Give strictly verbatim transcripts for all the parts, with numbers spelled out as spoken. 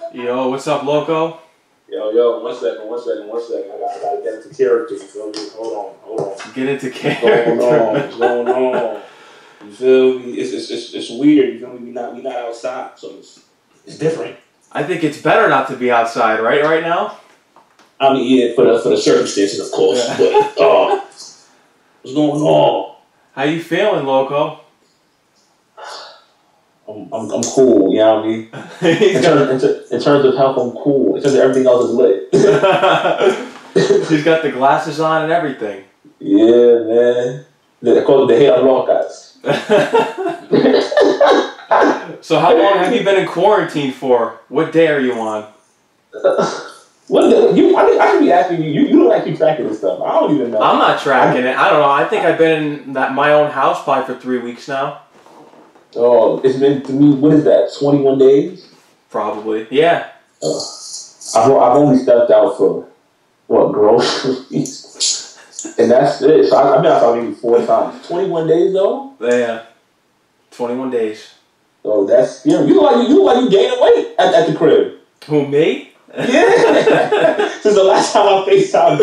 Yo, what's up, Loco? Yo, yo, one second, one second, one second. I got, I got to get into character. You feel me? Hold on, hold on. Get into character. What's going on? What's going on? You feel me? It's it's it's, it's weird. You feel me? We not we not outside, so it's it's different. I think it's better not to be outside, right? Right now. I mean, yeah, for the for the circumstances, of course. Yeah. But oh, what's going on? How you feeling, Loco? I'm, I'm, I'm cool, you know what I mean? He's In got, terms, in, ter- in terms of health, I'm cool. In terms of everything else is lit. he's got the glasses on and everything. Yeah, man. They call it the hair on guys. So how long have you been in quarantine for? What day are you on? What the, you? I, I should be asking you. You, you don't actually tracking this stuff. I don't even know. I'm not tracking it. I don't know. I think I've been in that my own house probably for three weeks now. Oh, it's been to me. What is that? twenty-one days. Probably. Yeah. Uh, I've I've only stepped out for what groceries, and that's it. So I, I've been outside maybe four times. twenty-one days though. Yeah. twenty-one days. Oh, that's yeah. You look like you, you look like you gaining weight at, at the crib. Who, me? Yeah. Since the last time I FaceTimed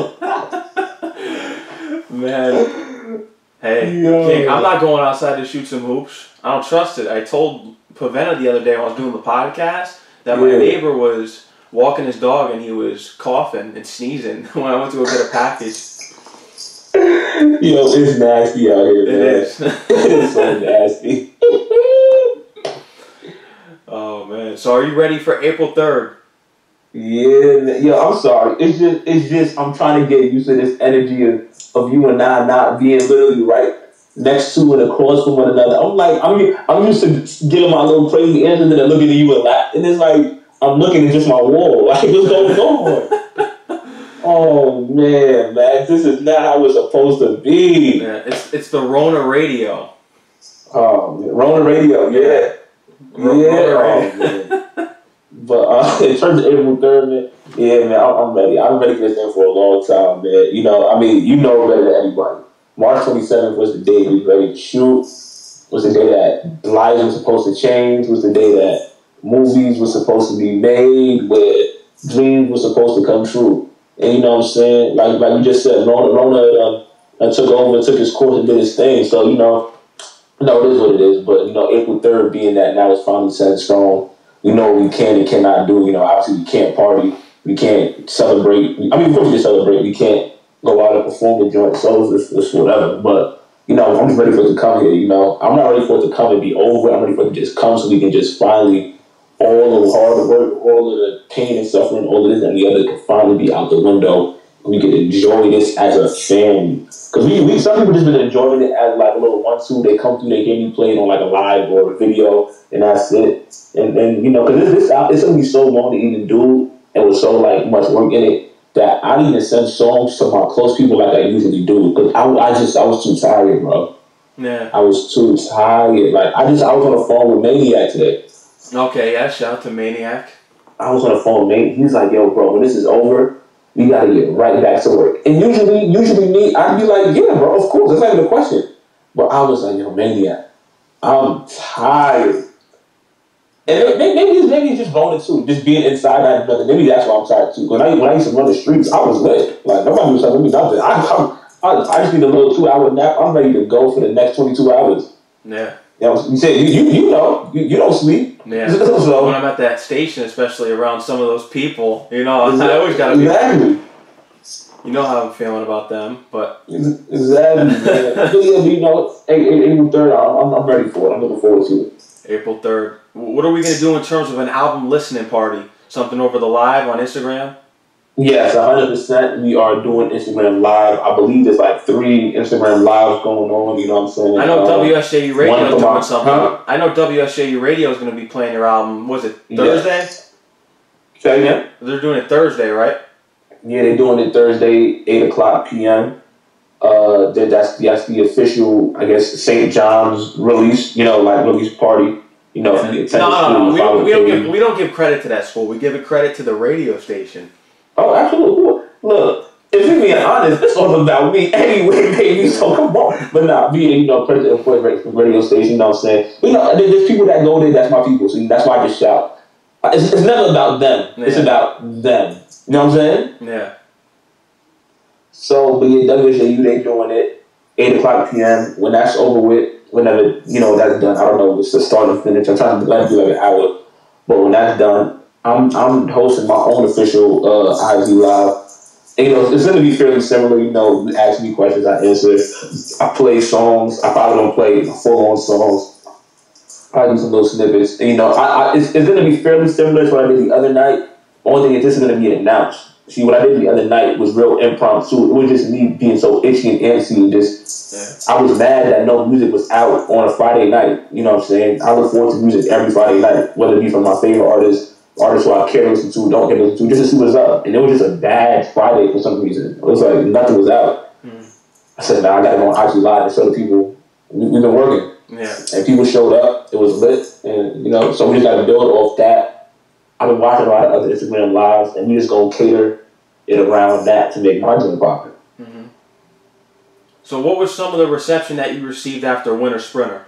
you. Man. Hey, Yo. King, I'm not going outside to shoot some hoops. I don't trust it. I told Pavena the other day when I was doing the podcast that my Yeah. neighbor was walking his dog and he was coughing and sneezing when I went to go get a package. Yo, it's nasty out here, man. It is. It is so nasty. Oh, man. So are you ready for April third? Yeah, man. Yo, I'm sorry. It's just, it's just, I'm trying to get used to this energy of, of you and I not being literally right next to and across from one another. I'm like, I'm, I'm used to giving my little crazy answers and then looking at you and laugh, and it's like I'm looking at just my wall. Like, what's going on? Oh man, man, this is not how it's supposed to be. Yeah, it's it's the Rona Radio. Oh, man. Rona Radio, yeah, Ro- yeah. Rona Oh, Radio. man. But uh, in terms of April third, man, yeah, man, I'm, I'm ready. I've been ready for this thing for a long time, man. You know, I mean, you know better than anybody. March twenty-seventh was the day we were ready to shoot. Was the day that lives were supposed to change. Was the day that movies were supposed to be made, where dreams were supposed to come true. And you know what I'm saying? Like like you just said, Rona, Rona um, uh, took over, took his course, and did his thing. So you know, you know it is what it is. But you know, April third being that now it's finally set in stone. We know what we can and cannot do. You know, obviously we can't party, we can't celebrate. I mean, of course we can celebrate. We can't go out and perform the joint. So it's, it's whatever. But you know, I'm just ready for it to come here. You know, I'm not ready for it to come and be over. I'm ready for it to just come so we can just finally, all of the hard work, all of the pain and suffering, all of this and the other can finally be out the window. And we can enjoy this as a family. Because we, we, some people just been enjoying it as like a little one-two. They come through, they hear me play it on like a live or a video, and that's it. And, and you know, because this, this, it's going to be so long to even do, and with so like much work in it, that I didn't even send songs to my close people like I usually do. Because I, I just, I was too tired, bro. Yeah. I was too tired. Like, I just, I was on the phone with Maniac today. Okay, yeah, shout out to Maniac. I was on the phone with Maniac. He's like, yo, bro, when this is over, we got to get right back to work. And usually, usually me, I'd be like, yeah, bro, of course. That's not even a question. But I was like, yo, Maniac, I'm tired. And maybe, maybe, it's, maybe it's just going too, just being inside that nothing. Maybe that's why I'm tired too. When I, when I used to run the streets, I was lit. Like, nobody was telling me nothing. I, I, I, I just need a little two-hour nap. I'm ready to go for the next twenty-two hours. Yeah. You know, you say, you, you, you know, you, you don't sleep. Yeah. So, when I'm at that station, especially around some of those people, you know, I always gotta be. Exactly. You know how I'm feeling about them, but exactly. Man. You know, April third, I'm, I'm ready for it. I'm looking forward to it. April third. What are we gonna do in terms of an album listening party? Something over the live on Instagram? Yes, one hundred percent. We are doing Instagram Live. I believe there's like three Instagram Lives going on. You know what I'm saying? I know um, W S J U Radio is doing my, something. Huh? I know W S J U Radio is going to be playing your album. Was it Thursday? Yes. Say again? They're doing it Thursday, right? Yeah, they're doing it Thursday, eight o'clock p.m. Uh, that, that's, that's the official, I guess, Saint John's release, you know, like release party. You know, if you attend no, the no, school, no. We don't, we, don't page. give, we don't give credit to that school. We give it credit to the radio station. Oh, absolutely. Look, if you're being honest, it's all about me anyway, baby. So come on. But nah, being, you know, president of the radio station, you know what I'm saying? You know, there's people that go there, that's my people. So that's why I just shout. It's, it's never about them. Yeah. It's about them. You know what I'm saying? Yeah. So, but yeah, W H A U, they doing it. eight o'clock p.m. When that's over with, whenever, you know, that's done, I don't know, it's the start and finish. I'm trying to let it do like an hour. But when that's done, I'm I'm hosting my own official uh, I G Live. And, you know, it's going to be fairly similar. You know, you ask me questions, I answer. I play songs. I probably don't play full-on songs. I do some little snippets. And, you know, I, I, it's, it's going to be fairly similar to what I did the other night. Only thing is this is going to be announced. See, what I did the other night was real impromptu. It was just me being so itchy and antsy and just, yeah. I was mad that no music was out on a Friday night. You know what I'm saying? I look forward to music every Friday night, whether it be from my favorite artists, artists who I care to listen to, don't care to listen to, just to see what's up. And it was just a bad Friday for some reason. It was like nothing was out. Mm. I said, nah, I gotta go on I G Live and show the people we, we've been working. Yeah. And people showed up. It was lit. And, you know, so we just gotta build off that. I've been watching a lot of other Instagram lives, and we just gonna cater it around that to make my dream popular. Mm-hmm. So, what was some of the reception that you received after Winter Sprinter?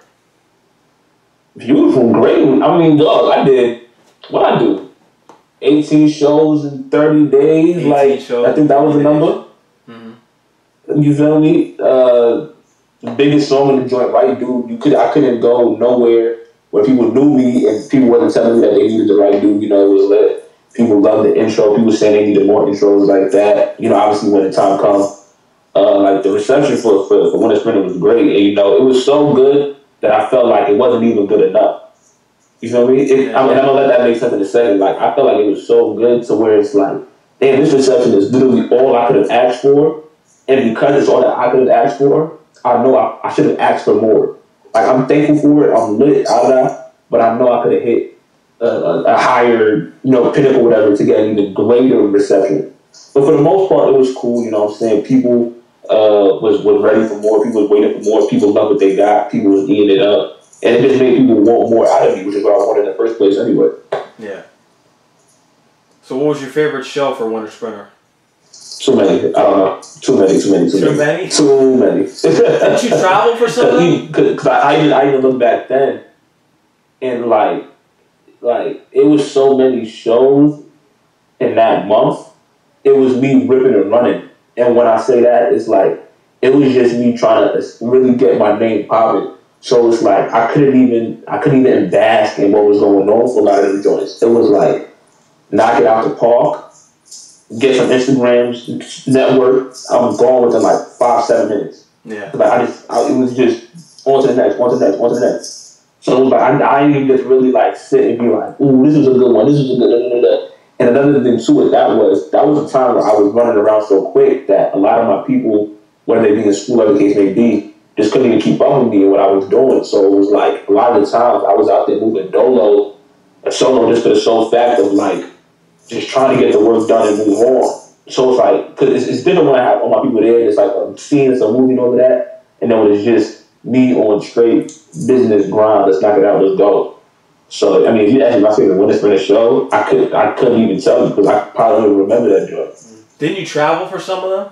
Beautiful, great. I mean, dog, I did what I do. eighteen shows in thirty days. Like shows, I think that was the number. Mm-hmm. You feel me? Uh, the biggest song in the joint, right, dude? You could I couldn't go nowhere where people knew me and people wasn't telling me that they needed the right dude. You know, it was lit. People loved the intro. People saying they needed more intros like that. You know, obviously when the time comes, uh, like the reception for, for, for Winter Sprinter was great. And, you know, it was so good that I felt like it wasn't even good enough. You feel me? It, yeah. I mean, I'm going to let that make something to say. Like, I felt like it was so good to where it's like, damn, this reception is literally all I could have asked for. And because it's all that I could have asked for, I know I, I should have asked for more. Like, I'm thankful for it. I'm lit out of that. But I know I could have hit A, a, a higher, you know, pinnacle, whatever, to get an even greater reception. But for the most part, it was cool. You know what I'm saying? People uh, was was ready for more. People was waiting for more. People loved what they got. People was eating it up, and it just made people want more out of me, which is what I wanted in the first place, anyway. Yeah. So, what was your favorite show for Winter Sprinter? Too many. I don't know. Too many. Too many. Too, too many. many. Too many. Didn't you travel for something? Because I, I even I even look back then, and like. Like, it was so many shows in that month. It was me ripping and running. And when I say that, it's like, it was just me trying to really get my name popping. So it's like, I couldn't even, I couldn't even bask in what was going on for a lot of the joints. It was like, knock it out the park, get some Instagrams, network. I was gone within like five, seven minutes. Yeah. Like, I just, I, it was just on to the next, on to the next, on to the next. So it was like, I, I didn't even just really like sit and be like, ooh, this is a good one, this is a good one. Blah, blah, blah. And another thing too with that was, that was a time where I was running around so quick that a lot of my people, whether they be in school or the case may be, just couldn't even keep up with me and what I was doing. So it was like, a lot of the times I was out there moving dolo and solo just for the sole fact of like, just trying to get the work done and move on. So it's like, cause it's, it's different when I have all my people there, it's like a scene, it's a movie and all of that, and then when it's just me on straight business grind, let's knock it out, let's go. So, I mean, if you ask me my favorite Winter Sprinter show, I, could, I couldn't even tell you because I probably don't even remember that joint. Didn't you travel for some of them?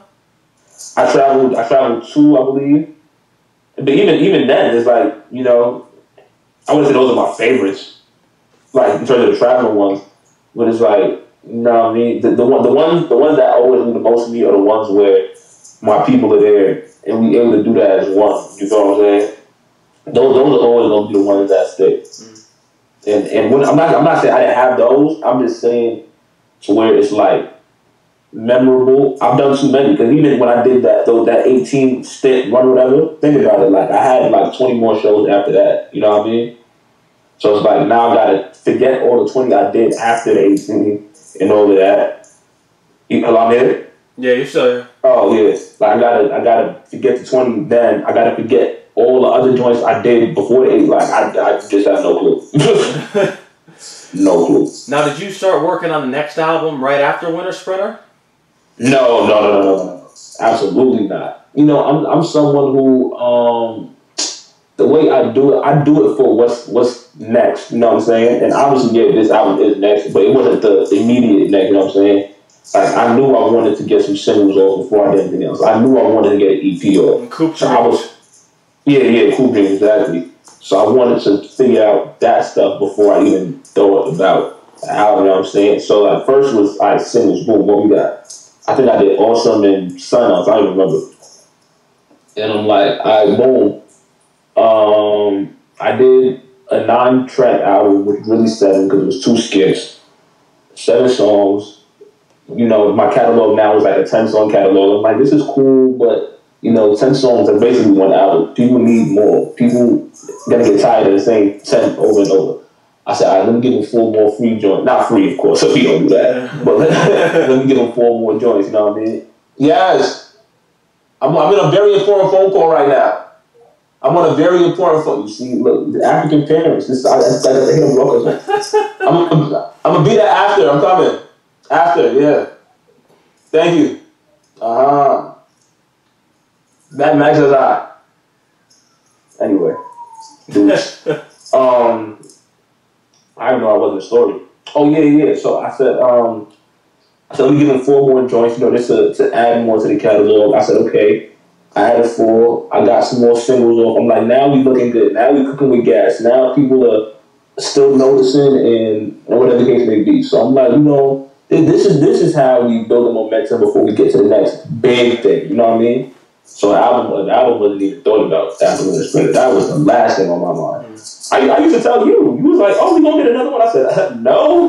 I traveled, I traveled two, I believe. But even even then, it's like, you know, I wouldn't say those are my favorites, like in terms of the traveling ones. But it's like, you know what I mean? The, the, one, the, ones, the ones that always mean the most to me are the ones where my people are there and we able to do that as one. You know what I'm saying? Those those are always gonna be the ones that stick. Mm. And and when I'm not I'm not saying I didn't have those. I'm just saying to where it's like memorable. I've done too many because even when I did that though that eighteen stint run or whatever, think about it. Like I had like twenty more shows after that. You know what I mean? So it's like now I gotta forget all the twenty I did after the eighteen and all of that. You, hello, I'm here? Yeah, you're still here. Oh yeah, like I gotta, I gotta forget the twenty. Then I gotta forget all the other joints I did before the eight. Like I, I just have no clue. No clue. Now, did you start working on the next album right after Winter Sprinter? No, no, no, no, no, no. Absolutely not. You know, I'm, I'm someone who, um, the way I do it, I do it for what's, what's next. You know what I'm saying? And obviously, yeah, this album is next, but it wasn't the immediate next. You know what I'm saying? Like, I knew I wanted to get some singles off before I did anything else. I knew I wanted to get an E P off. Coop so I was, yeah, yeah, Coop Dreams, exactly. So I wanted to figure out that stuff before I even thought about album, you know what I'm saying? So like first was I like, singles, boom, what we got? I think I did Awesome and Sun Up, I don't even remember. And I'm like, all right, boom. Um, I did a nine-track album with really seven because it was two skits, seven songs. You know, my catalog now is like a ten-song catalog. I'm like, this is cool, but you know, ten songs are basically one album. People need more. People gonna get tired of the same ten over and over. I said, all right, let me give them four more free joints. Not free, of course, so we don't do that. But let, let me give them four more joints, you know what I mean? Yes. I'm, I'm in a very important phone call right now. I'm on a very important phone. You see, look, the African parents, this I, I, I, I hit them blockers. I'm, I'm, I'm going to be there after. I'm coming. After, yeah. Thank you. Uh-huh. That matches I. Anyway. um... I didn't know I wasn't a story. Oh yeah, yeah. So I said, um, I said, let me give them four more joints, you know, just to, to add more to the catalog. I said, okay. I added four. I got some more singles off. I'm like, now we looking good. Now we cooking with gas. Now people are still noticing and, and whatever the case may be. So I'm like, you know, this is this is how we build a momentum before we get to the next big thing. You know what I mean? So the album, the album wasn't even thought about after the spring. That was the last thing on my mind. I, I used to tell you, you was like, oh, we gonna get another one. I said, no.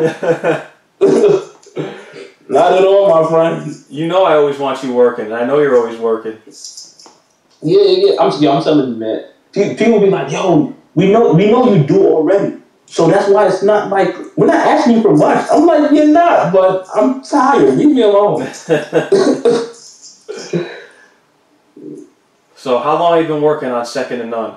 Not at all, my friend. You know I always want you working, and I know you're always working. Yeah, yeah. I'm, yeah, I'm telling you, man. People be like, yo, we know we know you do already. So that's why it's not like, we're not asking you for much. I'm like, you're not, but I'm tired. Leave me alone. So how long have you been working on Second to None?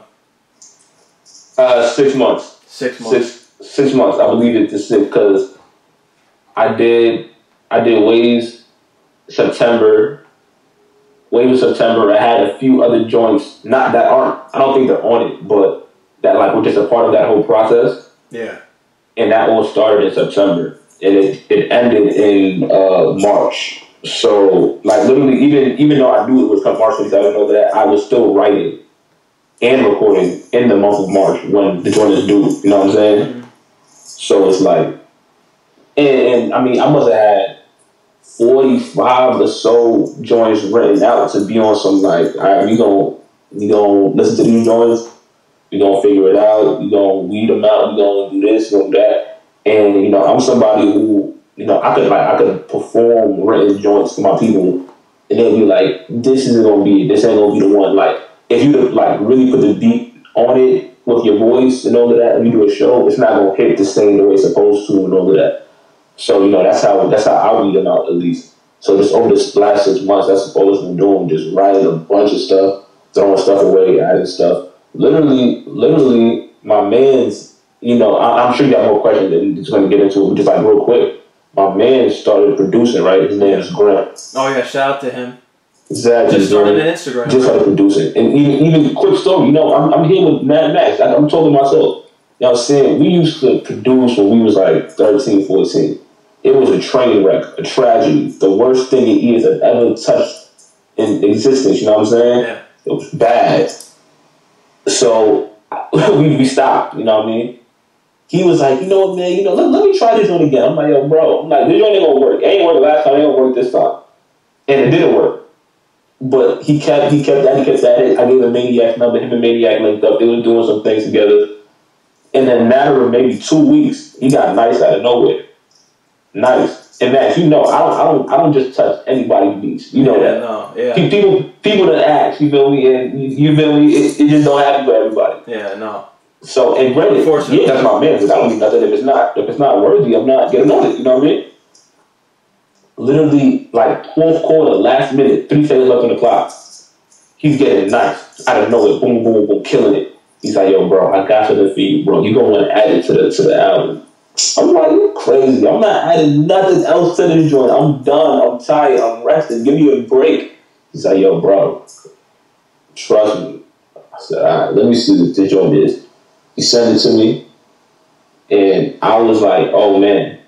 Uh, six months. Six months. Six, six months. I believe it to six because I did I did Waves September. Waves September. I had a few other joints, not that aren't. I don't think they're on it, but that like were just a part of that whole process. Yeah. And that all started in September, and it it ended in uh, March. So like literally, even even though I knew it was March twenty-seventh, I know that I was still writing and recording in the month of March when the joint is due. You know what I'm saying? Mm-hmm. So it's like, and, and I mean, I must have had forty-five or so joints written out to be on some like, all right, we gonna we gonna listen to these joints, we gonna figure it out, we gonna weed them out, we gonna do this, we gonna do that, and you know, I'm somebody who, you know, I could like I could perform written joints to my people, and they'll be like, this isn't gonna be it, this ain't gonna be the one, like. If you like really put the beat on it with your voice and all of that, and you do a show, it's not gonna hit the same the way it's supposed to and all of that. So you know that's how that's how I read them out at least. So just over this last six months, that's all I've been doing, just writing a bunch of stuff, throwing stuff away, adding stuff. Literally, literally, my man's. You know, I, I'm sure you got more questions and just gonna get into it, but just like real quick, my man started producing. Right, his name is Grant. Oh yeah, shout out to him. Exactly. Just started an Instagram. Just started producing. And even, even quick story, you know, I'm, I'm here with Mad Max. I, I'm talking to myself. You know what I'm saying? We used to produce when we was like thirteen, fourteen. It was a train wreck, a tragedy. The worst thing it is I've ever touched in existence, you know what I'm saying? Yeah. It was bad. So we, we stopped, you know what I mean? He was like, you know what, man, you know, let, let me try this one again. I'm like, yo, bro, I'm like, this one ain't gonna work. It ain't worked last time, it ain't gonna work this time. And it didn't work. But he kept, he kept that, he kept at it. I gave him Maniac number, him and Maniac linked up. They were doing some things together. In a matter of maybe two weeks, he got Nice out of nowhere. Nice. And Max, you know, I don't, I don't, I don't just touch anybody's beats. You know yeah, that. No, yeah. People, people that ask, you feel me, and you, you feel me. It, it just don't happen for everybody. Yeah, no. So, and granted, yeah, that's my man. But I don't mean nothing if it's not, if it's not worthy. I'm not getting on it. You know what I mean? Literally, like fourth quarter, last minute, three seconds left on the clock. He's getting Nice out of nowhere, boom, boom, boom, killing it. He's like, yo, bro, I got something for you, bro. You gonna want to add it to the to the album. I'm like, you're crazy. I'm not adding nothing else to this joint. I'm done. I'm tired. I'm resting. Give me a break. He's like, yo, bro, trust me. I said, all right, let me see what this joint is. He sent it to me, and I was like, oh man.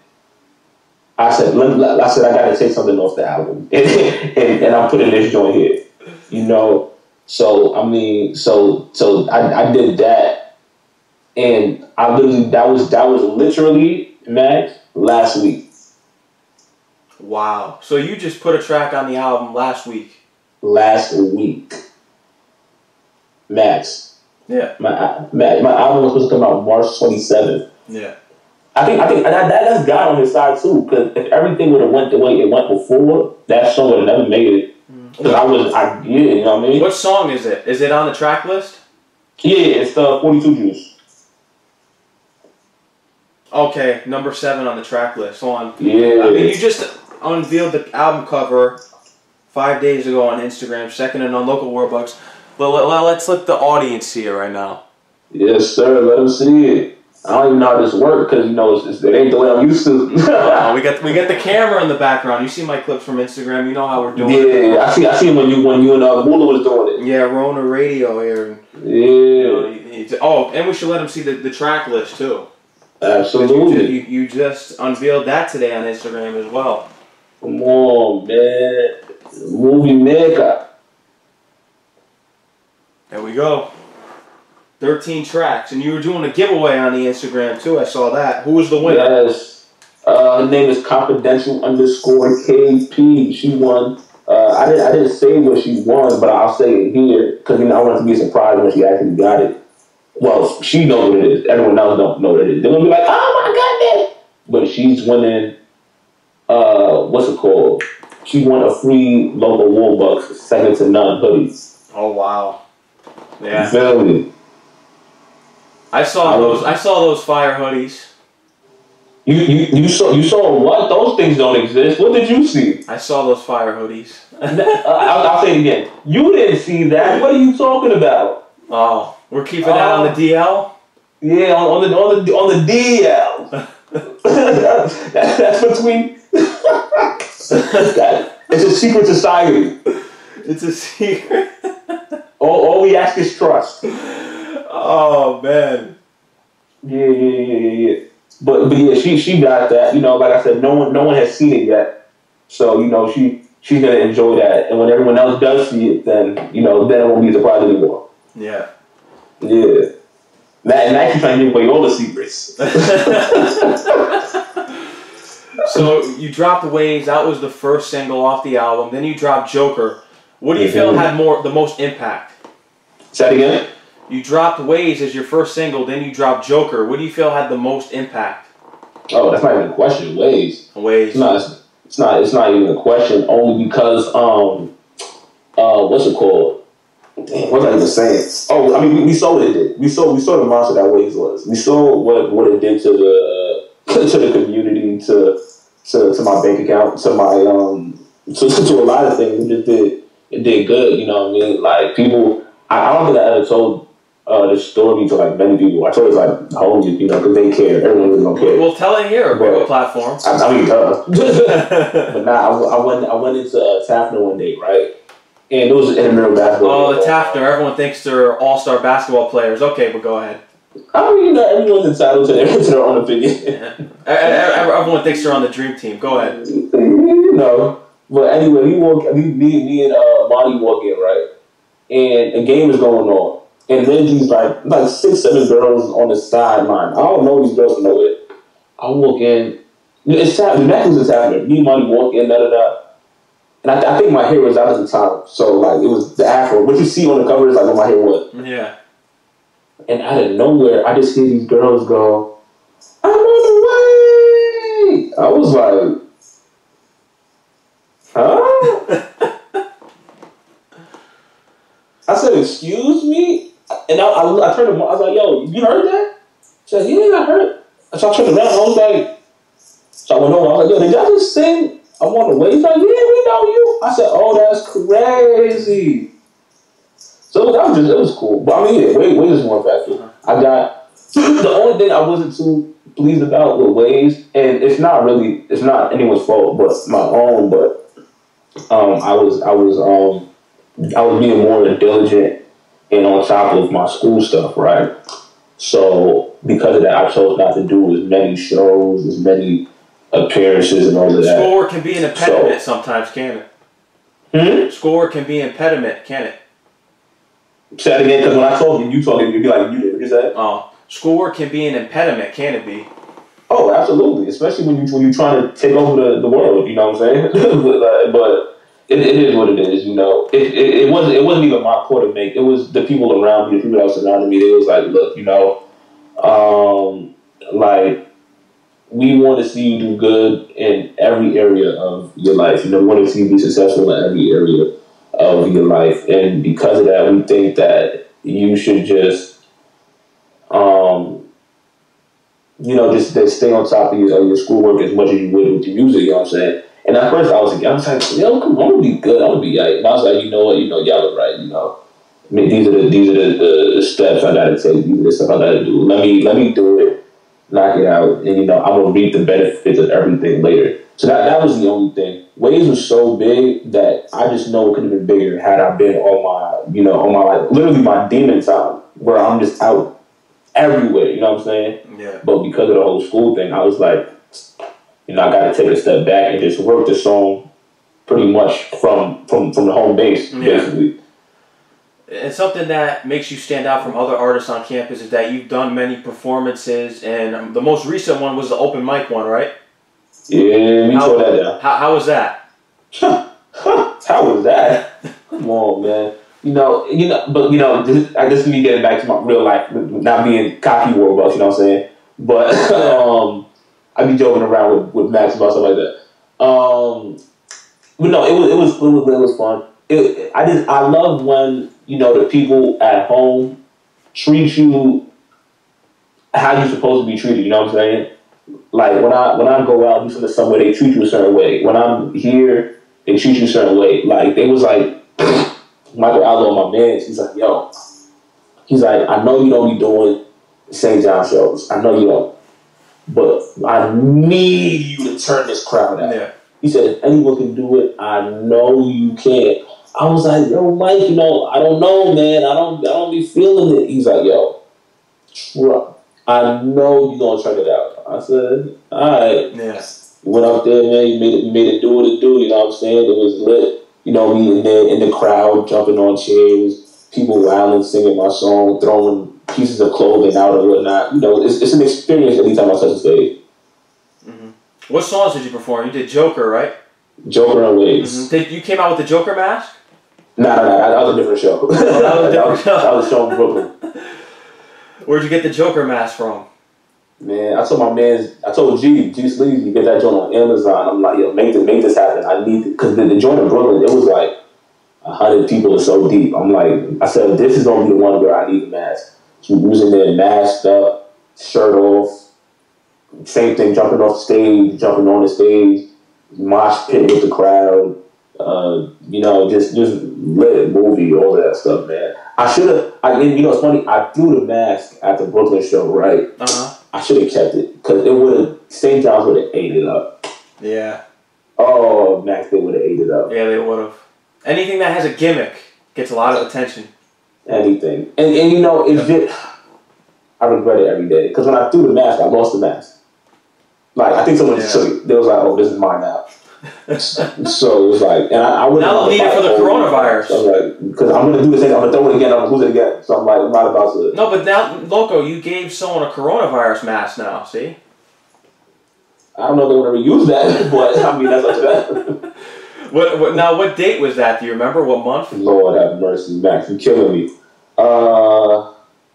I said, let, I said, I got to take something off the album, and, and, and I'm putting this joint here, you know. So I mean, so so I, I did that, and I literally that was that was literally Max, last week. Wow. So you just put a track on the album last week? Last week. Max. Yeah. My my, my album was supposed to come out March twenty-seventh. Yeah. I think I think that, that that's God on his side too. Because if everything would have went the way it went before, that song would have never made it. Because I was I yeah, you know what I mean. What song is it? Is it on the track list? Yeah, it's the forty-two Juice. Okay, number seven on the track list. Hold on. Yeah. I mean, you just unveiled the album cover five days ago on Instagram, second and on Local Warbucks. But let, let, let's let the audience see it right now. Yes, sir. Let them see it. I don't even know how this works because you know it's, it's, it ain't the way I'm used to. uh, we got we got the camera in the background. You see my clips from Instagram. You know how we're doing yeah, it. Yeah, I see. I see when you when you and uh, Mula was doing it. Yeah, Rona Radio here. Yeah. You know, you, you, oh, and we should let them see the, the track list too. Absolutely. You, you, you just unveiled that today on Instagram as well. Come on, man. Movie maker. There we go. thirteen tracks. And you were doing a giveaway on the Instagram too. I saw that. Who was the winner? Yes. Uh, her name is Confidential underscore K P. She won. Uh, I didn't I didn't say what she won, but I'll say it here because you know I want it to be a surprise when she actually got it. Well, she knows what it is. Everyone else don't know what it is. They're gonna be like, "Oh my goodness!" But she's winning. Uh, what's it called? She won a free Local Warbucks second to none hoodies. Oh wow! Yeah. You feel me? I saw I those. I saw those fire hoodies. You you you saw you saw what? Those things don't exist. What did you see? I saw those fire hoodies. I'll, I'll say it again. You didn't see that. What are you talking about? Oh, we're keeping that uh, on the D L. Yeah, on, on the on the on the D L. that, that's between. that, it's a secret society. It's a secret. all, all we ask is trust. Oh man. Yeah, yeah, yeah, yeah, yeah. But but yeah, she she got that. You know, like I said, no one no one has seen it yet. So you know she she's gonna enjoy that. And when everyone else does see it, then you know then it won't be a surprise anymore. Yeah. Yeah. That and I keep trying to give away all the secrets. So you dropped Waves. That was the first single off the album. Then you dropped Joker. What do you mm-hmm. feel had more the most impact? Say that again. You dropped Waves as your first single. Then you dropped Joker. What do you feel had the most impact? Oh, that's not even a question. Waves. Waves. It's not. It's not. It's not even a question. Only because um, uh, what's it called? Damn, what was I even saying? Oh, I mean, we, we saw what it did. We saw we saw the monster that Waves was. We saw what what it did to the uh, to the community, to to to my bank account, to my um, to, to a lot of things. It just did it did good. You know what I mean? Like people, I, I don't think I ever told uh, this story to like many people. I told it to like homies, you know, because they care. Everyone really don't care. We'll tell it here. But, platform. I, I mean, uh, but nah, I, I went I went into uh, Tafner one day, right? And it was in the middle of basketball. Oh, the Tafner. Everyone thinks they're all-star basketball players. Okay, but go ahead. I mean, you know, everyone's entitled to their, to their own opinion. Yeah. Everyone thinks they're on the dream team. Go ahead. You know. But anyway, we walk, me, me, me and uh, Monty walk in, right? And a game is going on. And then these like, like six, seven girls on the sideline. I don't know these girls know it. I walk in. It's Tafner. That was a Tafner. Me and Monty walk in, da da da. And I, th- I think my hair was out at the time. So, like, it was the afro. What you see on the cover is, like, what my hair was. Yeah. And out of nowhere, I just hear these girls go, "I'm on the way!" I was like, huh? I said, "Excuse me?" And I, I, I turned to Mom. I was like, "Yo, you heard that?" She said, "Yeah, I heard." So I turned around and I was like, so I went over. I was like, "Yo, did y'all just sing I'm on the way?" He's like, "Yeah, we know you." I said, "Oh, that's crazy." So that was just, it was cool. But I mean, yeah, Waves, Waves is one factor. I got, the only thing I wasn't too pleased about with Waves, and it's not really, it's not anyone's fault but my own, but um, I was, I was, um, I was being more diligent and on top of my school stuff, right? So because of that, I chose not to do as many shows, as many appearances and all of that. Score can be an impediment so, sometimes, can it? Hmm? Score can be an impediment, can it? Say that again, because when I told you, you told him, you'd be like, you did. What you say? Oh, score can be an impediment, can it be? Oh, absolutely. Especially when you when you're trying to take over the, the world. You know what I'm saying? but, uh, but it, it is what it is. You know, it, it it wasn't it wasn't even my call to make. It was the people around me, the people that was surrounding me. They was like, look, you know, um, like we want to see you do good in every area of your life. You know, we want to see you be successful in every area of your life, and because of that, we think that you should just, um, you know, just, just stay on top of your, of your schoolwork as much as you would with your music. You know what I'm saying? And at first, I was like, I was like, yo, come on, I'm gonna be good. I'm gonna be right. And I was like, you know what? You know, y'all are right. You know, I mean, these are the these are the, the, the steps I gotta take. These are the stuff I gotta do. Let me let me do it, knock it out, and you know, I'm gonna reap the benefits of everything later. So that that was the only thing. Waves was so big that I just know it could have been bigger had I been on my, you know, on my like literally my demon time where I'm just out everywhere. You know what I'm saying? Yeah. But because of the whole school thing, I was like, you know, I got to take a step back and just work the song pretty much from from, from the home base, yeah. basically. And something that makes you stand out from other artists on campus is that you've done many performances, and the most recent one was the open mic one, right? Yeah, we tore that down. How, how was that? How was that? Come on, man. You know, you know, but you know, this, I guess me getting back to my real life, not being cocky warbucks, you know what I'm saying? But um, I be joking around with, with Max about stuff like that. Um, but no, it was it was it was, it was fun. It, I just I love when you know the people at home treat you how you're supposed to be treated. You know what I'm saying? Like when I when I go out, do something somewhere, they treat you a certain way. When I'm here, they treat you a certain way. Like they was like Michael Allo, my man. He's like, yo, he's like, I know you don't be doing Saint John shows. I know you don't, but I need you to turn this crowd out. Yeah. He said, if anyone can do it, I know you can. I was like, yo, Mike, you know, I don't know, man. I don't, I don't be feeling it. He's like, yo, try. I know you're gonna turn it out. I said, all right. Yeah. Went up there, man. You made it. You made it do what it do. You know what I'm saying? It was lit. You know, me in there in the crowd, jumping on chairs, people wilding, singing my song, throwing pieces of clothing out or whatnot. You know, it's it's an experience anytime I touch the stage. Mm-hmm. What songs did you perform? You did Joker, right? Joker and Waves. Mm-hmm. Did you came out with the Joker mask? Nah, nah, nah. That was a different show. Oh, that was a different show. That was a show in Brooklyn. Where'd you get the Joker mask from? Man, I told my man, I told G, G Sleazy, you get that joint on Amazon. I'm like, yo, make this, make this happen. I need it. Because the, the joint in Brooklyn, it was like a hundred people are so deep. I'm like, I said, this is going to be the one where I need a mask. So we was in there masked up, shirt off, same thing, jumping off the stage, jumping on the stage, mosh pit with the crowd. Uh, you know, just just lit movie, all of that stuff, man. I should have, I you know, it's funny, I threw the mask at the Brooklyn show, right? Uh-huh. I should have kept it, because it would have, Saint John's would have ate it up. Yeah. Oh, Max, they would have ate it up. Yeah, they would have. Anything that has a gimmick gets a lot of attention. Anything. And, and you know, it's just, I regret it every day, because when I threw the mask, I lost the mask. Like, I think someone yeah. just took it. They was like, oh, this is mine now. So it was like, and I, I wouldn't. Now they'll need it for the coronavirus. So I was like, because I'm gonna do this thing, I'm gonna throw it again, I'm gonna lose it again. So I'm like, I'm not about to. No, but now, Loco, you gave someone a coronavirus mask now. See? I don't know if they would ever use that, but I mean that's up to them. What, what? Now, what date was that? Do you remember? What month? Lord have mercy, Max, you're killing me. Uh,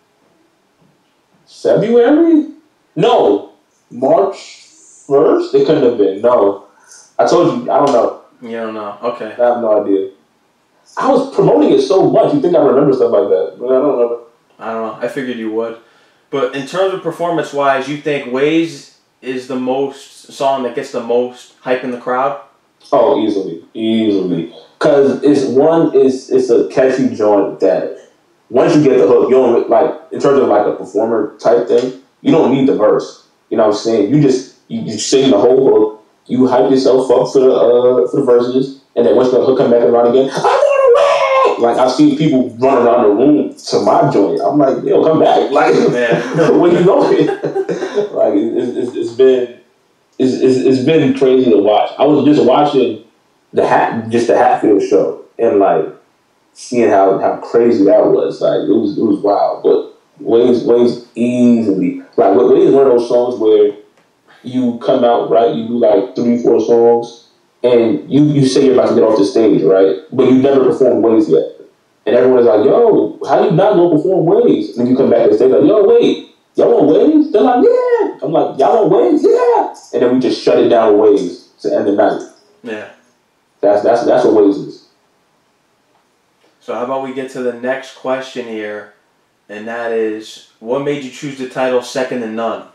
February? No, March first. It couldn't have been. No. I told you, I don't know. You don't know. Okay. I have no idea. I was promoting it so much, you think I remember stuff like that, but I don't remember. I don't know. I figured you would. But in terms of performance-wise, you think Ways is the most song that gets the most hype in the crowd? Oh, easily. Easily. Because it's one, it's, it's a catchy joint that once you get the hook, you don't, like, in terms of like a performer type thing, you don't need the verse. You know what I'm saying? You just, you, you sing the whole hook. You hype yourself up for the uh, for the verses, and then once the hook come back around again, I'm on the way. Like I've seen people run around the room to my joint. I'm like, yo, come back. Like, where you going? Like, it's, it's, it's been it's, it's, it's been crazy to watch. I was just watching the hat, just the Hatfield show, and like seeing how, how crazy that was. Like it was it was wild. But Waves Waves easily like Waves is one of those songs where you come out, right? You do like three, four songs, and you, you say you're about to get off the stage, right? But you never performed Waves yet. And everyone's like, yo, how you not gonna perform Waves? And then you come back and say, like, yo, wait, y'all want Waves? They're like, yeah. I'm like, y'all want Waves? Yeah. And then we just shut it down with Waves to end the night. Yeah. That's that's that's what Waves is. So how about we get to the next question here, and that is, what made you choose the title Second to None?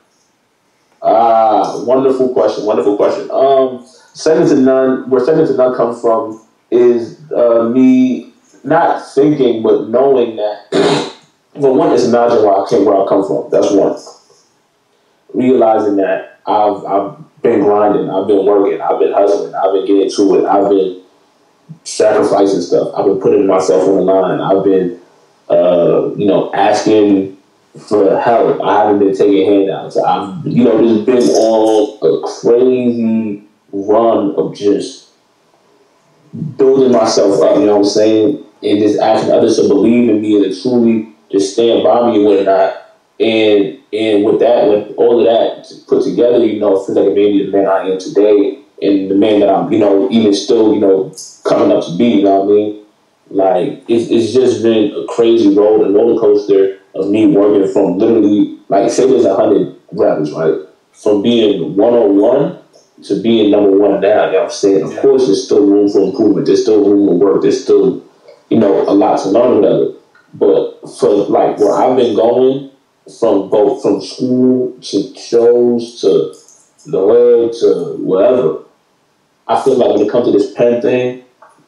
Ah, wonderful question, wonderful question. Um, Second to None, where Second to None comes from is uh, me not thinking, but knowing that, well, one, it's imagining where I came, where I come from. That's one. Realizing that I've I've been grinding, I've been working, I've been hustling, I've been getting to it, I've been sacrificing stuff, I've been putting myself on the line, I've been, uh, you know, asking for help. I haven't been taking handouts. I've, you know, just been on a crazy run of just building myself up, you know what I'm saying? And just asking others to believe in me and to truly just stand by me and whatnot. And and with that, with all of that put together, you know, it feels like it made me the man I am today and the man that I'm, you know, even still, you know, coming up to be, you know what I mean? Like, it's, it's just been a crazy road, a roller coaster of me working from literally, like, say there's one hundred rappers, right? From being one oh one to being number one now, you know what I'm saying? Of course, there's still room for improvement. There's still room to work. There's still, you know, a lot to learn, whatever. But for, like, where I've been going, from both from school to shows to the hood to whatever, I feel like when it comes to this pen thing,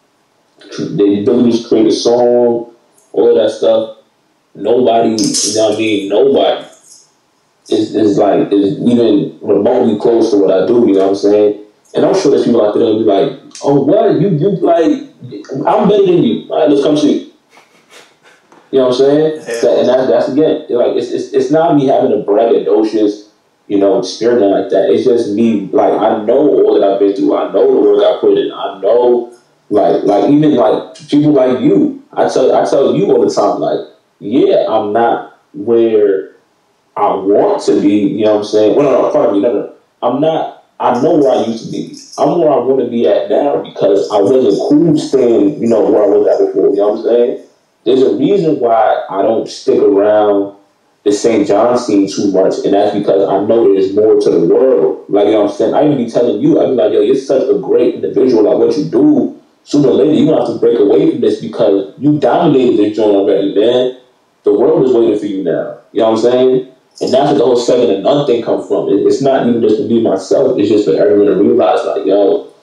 the ability to create a song, all of that stuff, nobody, you know what I mean, nobody is, is like, is even remotely close to what I do, you know what I'm saying? And I'm sure there's people out there that'll be like, oh, what? You, you, like, I'm better than you. All right, let's come see. You know what I'm saying? Yeah. That, and that, that's, again, like, it's, it's it's not me having a braggadocious, you know, experience like that. It's just me, like, I know all that I've been through. I know the work I put in. I know, like, like even, like, people like you. I tell, I tell you all the time, like, yeah, I'm not where I want to be, you know what I'm saying? Well, no, no, pardon me, no, no. I'm not, I know where I used to be. I'm where I want to be at now because I wasn't cool staying, you know, where I was at before, you know what I'm saying? There's a reason why I don't stick around the Saint John scene too much, and that's because I know there's more to the world. Like, you know what I'm saying? I even be telling you, I be like, yo, you're such a great individual, like what you do, sooner or later, you're going to have to break away from this because you dominated this joint already, man. The world is waiting for you now. You know what I'm saying? And that's what the whole Second to None thing comes from. It's not even just to be myself. It's just for everyone to realize, like, yo,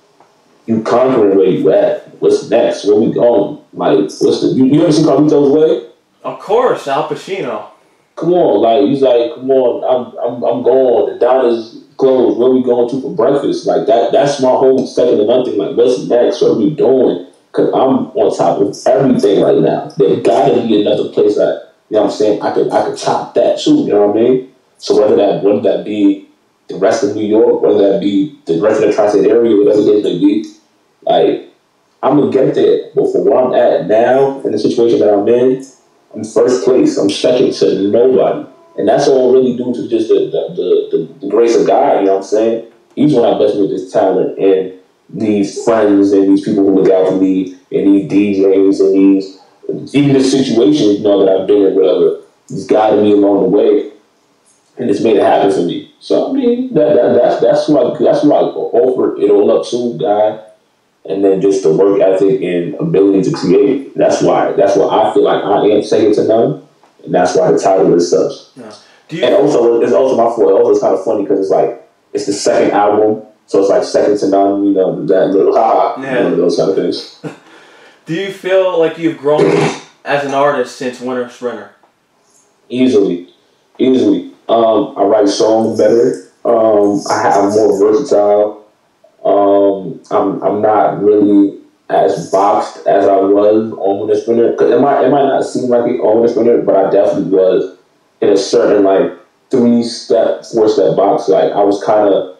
you conquering where you at. What's next? Where we going? Like, what's the... You, you ever seen Carlito's Way? Of course, Al Pacino. Come on, like, he's like, come on, I'm I'm, I'm going. The dinner's closed. Where we going to for breakfast? Like, that. That's my whole Second to None thing. Like, what's next? What are we doing? Because I'm on top of everything right now. There gotta be another place that, you know what I'm saying, I could I could top that too, you know what I mean? So whether that whether that be the rest of New York, whether that be the rest of the tri-state area, whatever it may be, like, I'm gonna get there. But for where I'm at now, in the situation that I'm in, I'm first place. I'm second to nobody. And that's all really due to just the the, the, the grace of God, you know what I'm saying? He's one that blessed me with this talent and these friends and these people who look out for me and these D Js and these, even the situations, you know, that I've been in, whatever, he's guided me along the way and it's made it happen for me. So, I mean, that, that that's that's what that's what I offer it all up to, God, and then just the work ethic and ability to create. That's why, that's why I feel like I am Second to None, and that's why the title is such. No. Do you, and also, it's also my fault. Also, it's kind of funny because it's like, it's the second album, so it's like Second to None, you know, that little ha, yeah. You know, those kind of things. Do you feel like you've grown as an artist since Winter Sprinter? Easily. Easily. Um, I write songs better. Um, I have, I'm more versatile. Um, I'm I'm not really as boxed as I was on Winter Sprinter. Cause it might, it might not seem like it on Winter Sprinter, but I definitely was in a certain, like, three-step, four-step box. Like, I was kind of...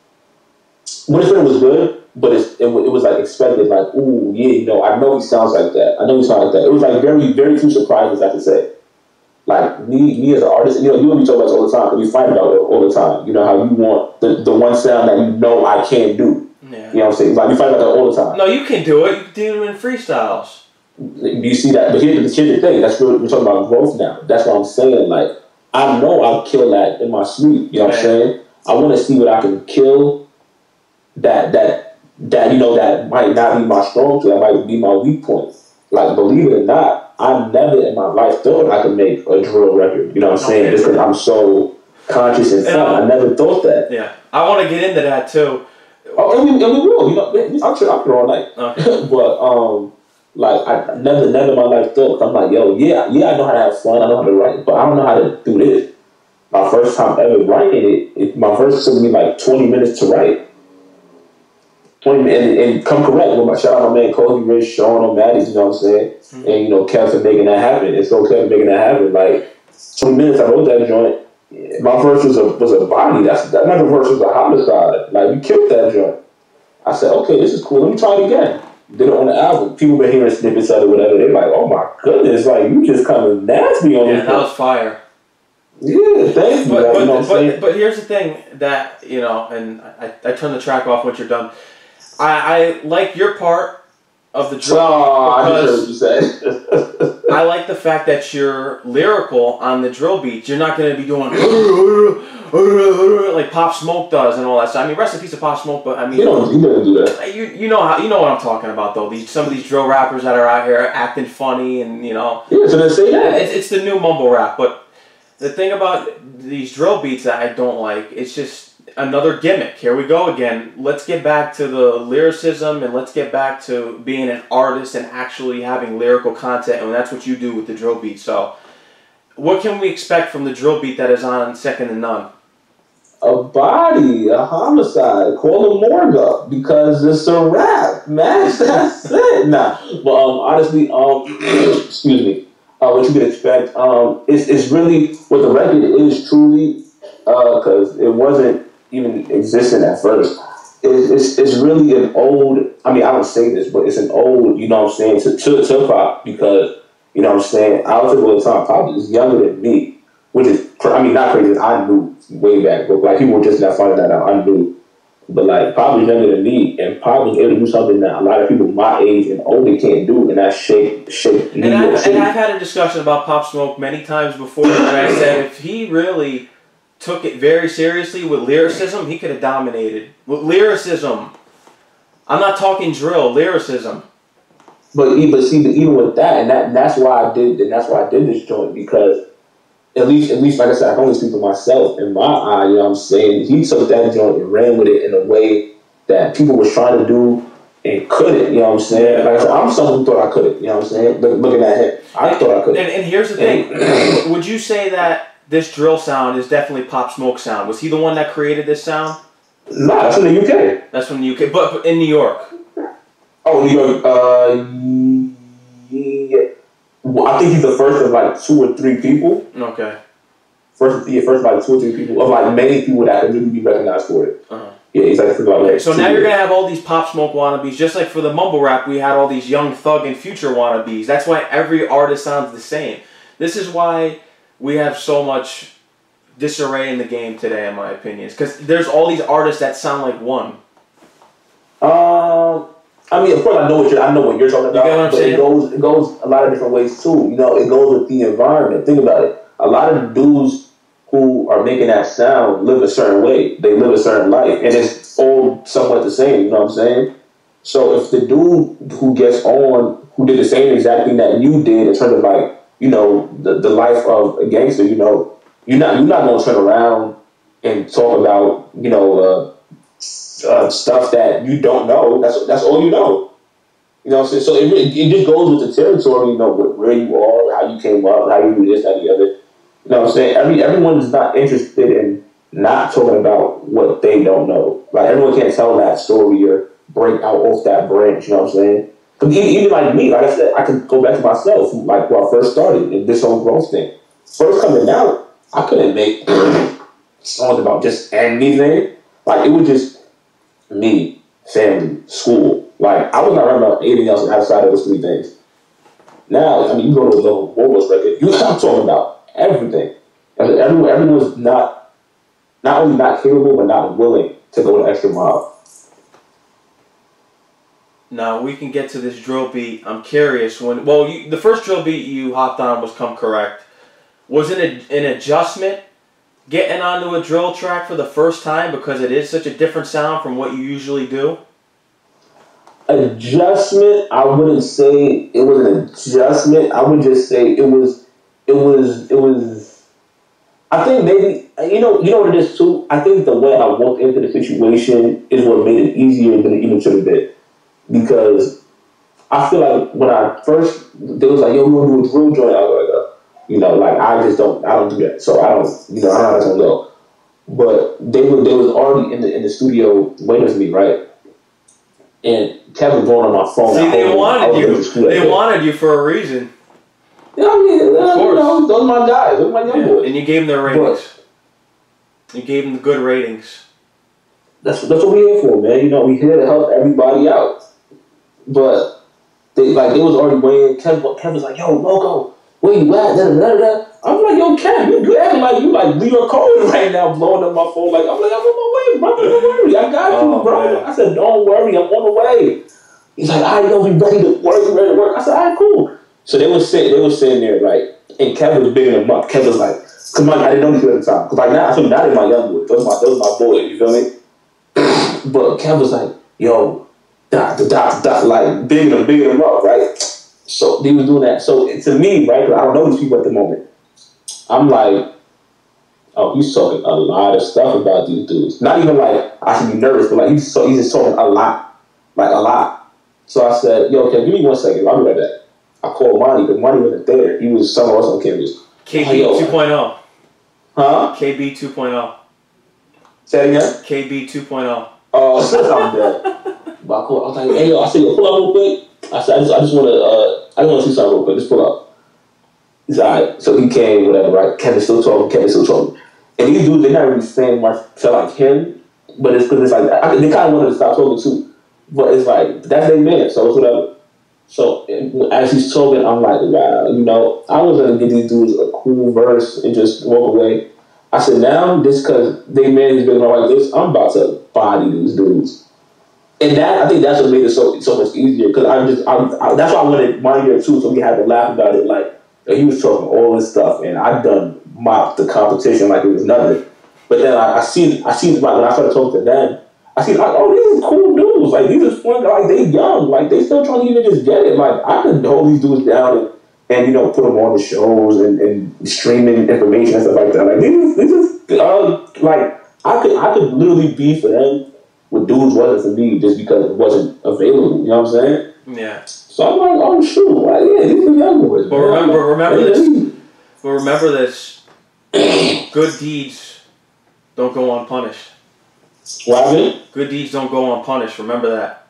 Winter Sprinter was good, but it's, it, it was, like, expected, like, ooh, yeah, you know, I know he sounds like that. I know he sounds like that. It was, like, very, very few surprises, I could say. like me, me as an artist, you know, you and me talk about this all the time. We fight about it all the time. You know how you want the, the one sound that you know I can't do. Yeah. You know what I'm saying? Like we fight about that all the time. No, you can do it. You can do it in freestyles. Do you see that? But here's the, here's the thing. That's what we're talking about growth now. That's what I'm saying. Like I know I'll kill that in my sleep. You know what I'm saying? I want to see what I can kill. That that that you know that might not be my strong suit. That might be my weak point. Like believe it or not, I never in my life thought I could make a drill record. You know what I'm saying? Just because I'm so conscious and fun. I never thought that. Yeah, I want to get into that too. Oh, and we, and we will. You know, I'm sure I'm sure all night. Okay. But um, like I never, never in my life thought. I'm like, yo, yeah, yeah, I know how to have fun. I know how to write, but I don't know how to do this. My first time ever writing it, it my first took me like twenty minutes to write. twenty minutes, and, and come correct with my shout out my man Cody Rich, Sean O'Malley, you know what I'm saying, mm-hmm. and you know Kev for making that happen. It's so Kev for making that happen. Like twenty minutes, I wrote that joint. My verse was a was a body. That's that. My verse was a homicide. Like we killed that joint. I said, okay, this is cool. Let me try it again. Did it on the album. People been hearing snippets of it, whatever. They're like, oh my goodness, like you just kind of nasty on yeah, this. That was fire. Yeah, thank you. But, like, but, you know what but, but here's the thing that you know, and I, I turn the track off once you're done. I, I like your part of the drill oh, because I, what you said. I like the fact that you're lyrical on the drill beats. You're not going to be doing like Pop Smoke does and all that stuff. I mean, rest in peace of Pop Smoke, but I mean, you don't, you don't do that. You you know how you know what I'm talking about though. These some of these drill rappers that are out here acting funny and you know. Yeah, so they say that. It's, it's the new mumble rap, but the thing about these drill beats that I don't like, it's just another gimmick. Here we go again. Let's get back to the lyricism and let's get back to being an artist and actually having lyrical content, and that's what you do with the drill beat. So, what can we expect from the drill beat that is on Second to None? A body, a homicide. Call the morgue up because it's a rap, man. That's it. Nah, but um, honestly, um, excuse me. Uh, what you could expect, um, it's it's really what the record is truly, because uh, it wasn't even existing at first. It, it's it's really an old. I mean, I don't say this, but it's an old. You know what I'm saying to to, to Pop because you know what I'm saying. I was all the time. Pop is younger than me, which is I mean not crazy. I knew way back, but like people were just not finding that out. I knew. But like Pop was younger than me, and Pop was able to do something that a lot of people my age and older can't do, and that's shape shape. And I've, and I've had a discussion about Pop Smoke many times before, and I said if he really took it very seriously with lyricism, he could have dominated. With lyricism, I'm not talking drill, lyricism. But even see, even with that, and that and that's why I did, and that's why I did this joint because. At least, at least, like I said, I can only speak for myself. In my eye, you know what I'm saying? He took that joint and ran with it in a way that people were trying to do and couldn't, you know what I'm saying? Like I said, I'm someone who thought I couldn't, you know what I'm saying? Look, looking at him, I and, thought I couldn't. And, and here's the thing. Would you say that this drill sound is definitely Pop Smoke sound? Was he the one that created this sound? No, nah, that's from the U K. That's from the U K, but, but in New York. Oh, New York, uh, yeah. Well, I think he's the first of like two or three people. Okay. First, yeah, first like two or three people of like many people that could really be recognized for it. Uh-huh. Yeah, he's like about like. So now you're gonna have all these Pop Smoke wannabes, just like for the mumble rap, we had all these Young Thug and Future wannabes. That's why every artist sounds the same. This is why we have so much disarray in the game today, in my opinion, because there's all these artists that sound like one. Um. I mean, of course, I know what you're. I know what you're talking about. You get what I'm but saying? it goes. It goes a lot of different ways too. You know, it goes with the environment. Think about it. A lot of the dudes who are making that sound live a certain way. They live a certain life, and it's all somewhat the same. You know what I'm saying? So if the dude who gets on, who did the same exact thing that you did in terms of like, you know, the the life of a gangster, you know, you're not you're not going to turn around and talk about, you know. Uh, Uh, stuff that you don't know. That's that's all you know. You know what I'm saying? So it, it just goes with the territory. You know where you are, how you came up, how you do this, that, the other. You know what I'm saying? Every everyone is not interested in not talking about what they don't know. Like everyone can't tell that story or break out off that branch. You know what I'm saying? But even, even like me, like I said, I can go back to myself. Like when I first started in this whole growth thing, first coming out, I couldn't make songs about just anything. Like it was just me, family, school. Like, I was not writing about anything else outside of those three things. Now, I mean, you go to the Warboss record, you I'm talking about everything. Everyone, everyone was not, not only not capable, but not willing to go the extra mile. Now we can get to this drill beat. I'm curious when. Well, you, the first drill beat you hopped on was "Come Correct." Was it a, an adjustment getting onto a drill track for the first time because it is such a different sound from what you usually do? Adjustment, I wouldn't say it was an adjustment. I would just say it was, it was, it was. I think maybe you know, you know what it is too. I think the way I walked into the situation is what made it easier than it even should have been. Because I feel like when I first, they was like, yo, we want to do a drill joint. I was like, uh, you know, like, I just don't, I don't do that. So I don't, you know, I don't know how to go. But they were, they was already in the in the studio waiting for me, right? And Kevin going on my phone. See, they wanted you. They wanted you for a reason. Yeah, I mean, of course. You know, those are my guys. Those are my young yeah. boys. And you gave them their ratings. But you gave them the good ratings. That's, that's what we're here for, man. You know, we're here to help everybody out. But they like they was already waiting. Kevin, Kevin was like, "Yo, Loco, where you at?" Da, da, da, da. I'm like, "Yo, Kev, you good? Acting like you like Leo Cohen right now, blowing up my phone." Like I'm like, "I'm on my way, bro. Don't worry, I got oh, you, bro." Man. I said, "Don't worry, I'm on the way." He's like, "I know we ready to work, we ready to work." I said, "All right, cool." So they was sitting, they was sitting there, right? And Kevin was bigging them up. Kevin was like, "Cause my, I didn't know these people at the time. Cause like now, I feel now they're my young boys. Those my those my boys. You feel me?" But Kevin was like, "Yo." Dot, dot, dot, like bigging them, bigging them up, right? So they was doing that. So to me, right, I don't know these people at the moment. I'm like, oh, he's talking a lot of stuff about these dudes. Not even like I should be nervous, but like he's so he's just talking a lot, like a lot. So I said, yo, okay, give me one second. I'll be right back. I called Monty, but Monty wasn't there. He was somewhere else on campus. K B oh, two point oh. Huh? K B two point oh. Say it again? K B two point oh. Oh, I'm dead. But I, called, I was like, hey, yo, I said, yo, pull up real quick. I said, I just, I just want to, uh, I just want to see something real quick. Just pull up. He's all right. So he came, whatever, right? Kevin's still talking. Kevin's still talking. And these dudes, they're not really saying much to like him, but it's because it's like, I, they kind of wanted to stop talking too. But it's like, that's their man, so it's whatever. So as he's talking, I'm like, wow, you know, I was going to give these dudes a cool verse and just walk away. I said, now, just because they man has been like this, I'm about to body these dudes. And that, I think that's what made it so so much easier, because I just, I, I, that's why I wanted my year too, so we had to laugh about it. Like, he was talking all this stuff, and I done mopped the competition like it was nothing. But then I, I see, I see, like, when I started talking to them, I see, like, oh, these are cool dudes. Like, these are fun, like, they young. Like, they still trying to even just get it. Like, I could hold these dudes down and, and you know, put them on the shows and, and streaming information and stuff like that. Like, these, these is, uh, like, I could, I could literally be for them what dudes wasn't for me just because it wasn't available. You know what I'm saying? Yeah. So I'm like, oh shoot, like, yeah, these are young boys. But remember, remember this. But remember this. Good deeds don't go unpunished. What happened? Good deeds don't go unpunished. Remember that.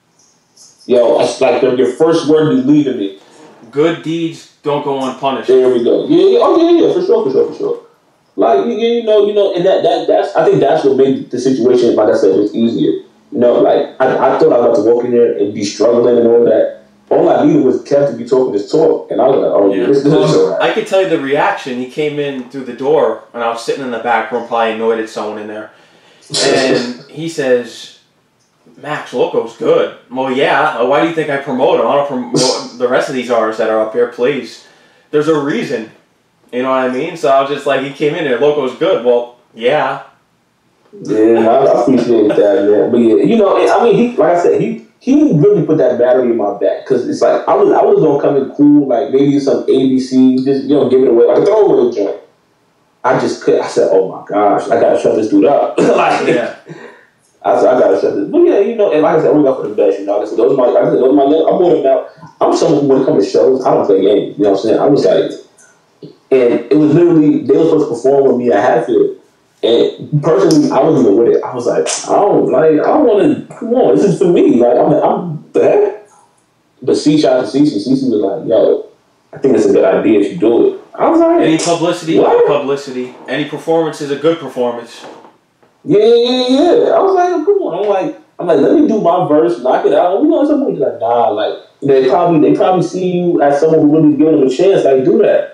Yo, that's like the, your first word is leaving me. Good deeds don't go unpunished. There we go. Yeah, yeah, oh yeah, yeah, for sure, for sure, for sure. Like, you, you know, you know, and that, that that's I think that's what made the situation, like I said, just easier. You know, like I, I thought I was about to walk in there and be struggling and all that. All I needed was Kev to be talking this talk, and I was like, oh, yeah. this, this is all right. I could tell you the reaction. He came in through the door, and I was sitting in the back room, probably annoyed at someone in there. And he says, Max, Loco's good. Well, yeah. Why do you think I promote him? I don't promote the rest of these artists that are up here, please. There's a reason. You know what I mean? So I was just like, he came in there, Loco's good. Well, yeah. Yeah, I appreciate that, man. But yeah, you know, I mean, he, like I said, he he really put that battery in my back, because it's like I was I was gonna come in cool, like maybe some A B C, just you know, give it away like a throwaway joint. I just could. I said, oh my gosh, I gotta shut this dude up. Like, yeah. I said, I gotta shut this. But yeah, you know, and like I said, I'm going for the best. You know, like I said, those are my, like I said, those are my. I'm more than now. I'm someone who, when it comes to shows, I don't play games. You know what I'm saying? I was like. And it was literally, they were supposed to perform with me at Hatfield. And personally, I wasn't even with it. I was like, I don't, like, I don't want to, come on, this is for me. Like, I'm, I'm the heck? But C shot to Cece, Cece was like, yo, I think it's a good idea if you do it. I was like, any publicity, what? Publicity. Any performance is a good performance. Yeah, yeah, yeah. I was like, come on. I'm like, I'm like, let me do my verse, knock it out. You know, some people like, nah, like, they probably, they probably see you as someone who really giving them a chance, like, do that.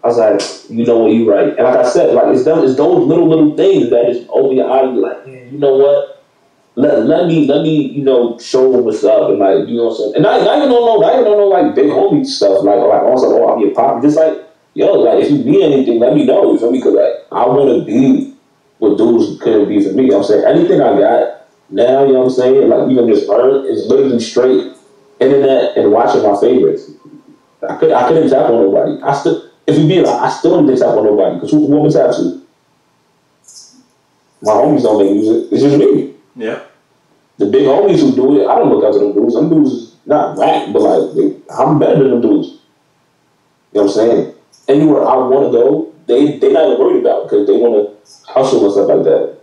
I was like, you know what, you right. And like I said, like it's them, it's those little little things that just open your eyes. Like, man, you know what? Let, let me let me you know show them what's up and like you know what I'm saying. And I, I even don't know I even don't know like big homie stuff like like also oh I'll be a pop. Just like yo like if you need anything, let me know. You feel me? Because like I want to be what dudes couldn't be for me. You know what I'm saying anything I got now. You know what I'm saying? Like even just learn is literally straight internet and watching my favorites. I could I couldn't tap on nobody. I still if you be like I still didn't tap on nobody because who woman tap to? My homies don't make music. It's just me. Yeah. The big homies who do it, I don't look up to them dudes. Them dudes is not whack, but like they, I'm better than them dudes. You know what I'm saying? Anywhere I want to go, they they not even worried about because they want to hustle and stuff like that.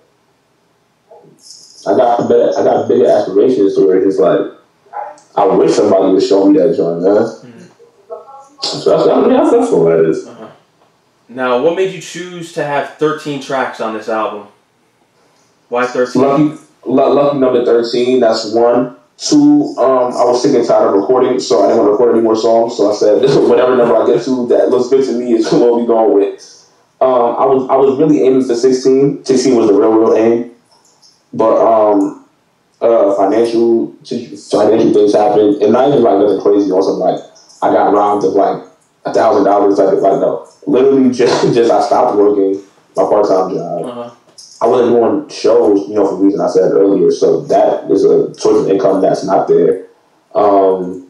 I got better, I got bigger aspirations to where it's just like I wish somebody would show me that joint, man. Mm-hmm. So that's, I mean, that's, that's what that is. Uh-huh. Now, what made you choose to have thirteen tracks on this album? Why thirteen? Lucky, lucky number thirteen. That's one. Two. Um, I was sick and tired of recording, so I didn't want to record any more songs. So I said, whatever number I get to that looks good to me is what we going with. Um, I was I was really aiming for sixteen. sixteen was the real real aim, but um, uh, financial financial things happened, and not even like nothing crazy. Also, like I got robbed of like a thousand dollars. Like like no, literally just just I stopped working my part time job. Uh-huh. I wasn't doing shows, you know, for the reason I said earlier. So that is a source of income that's not there. Um,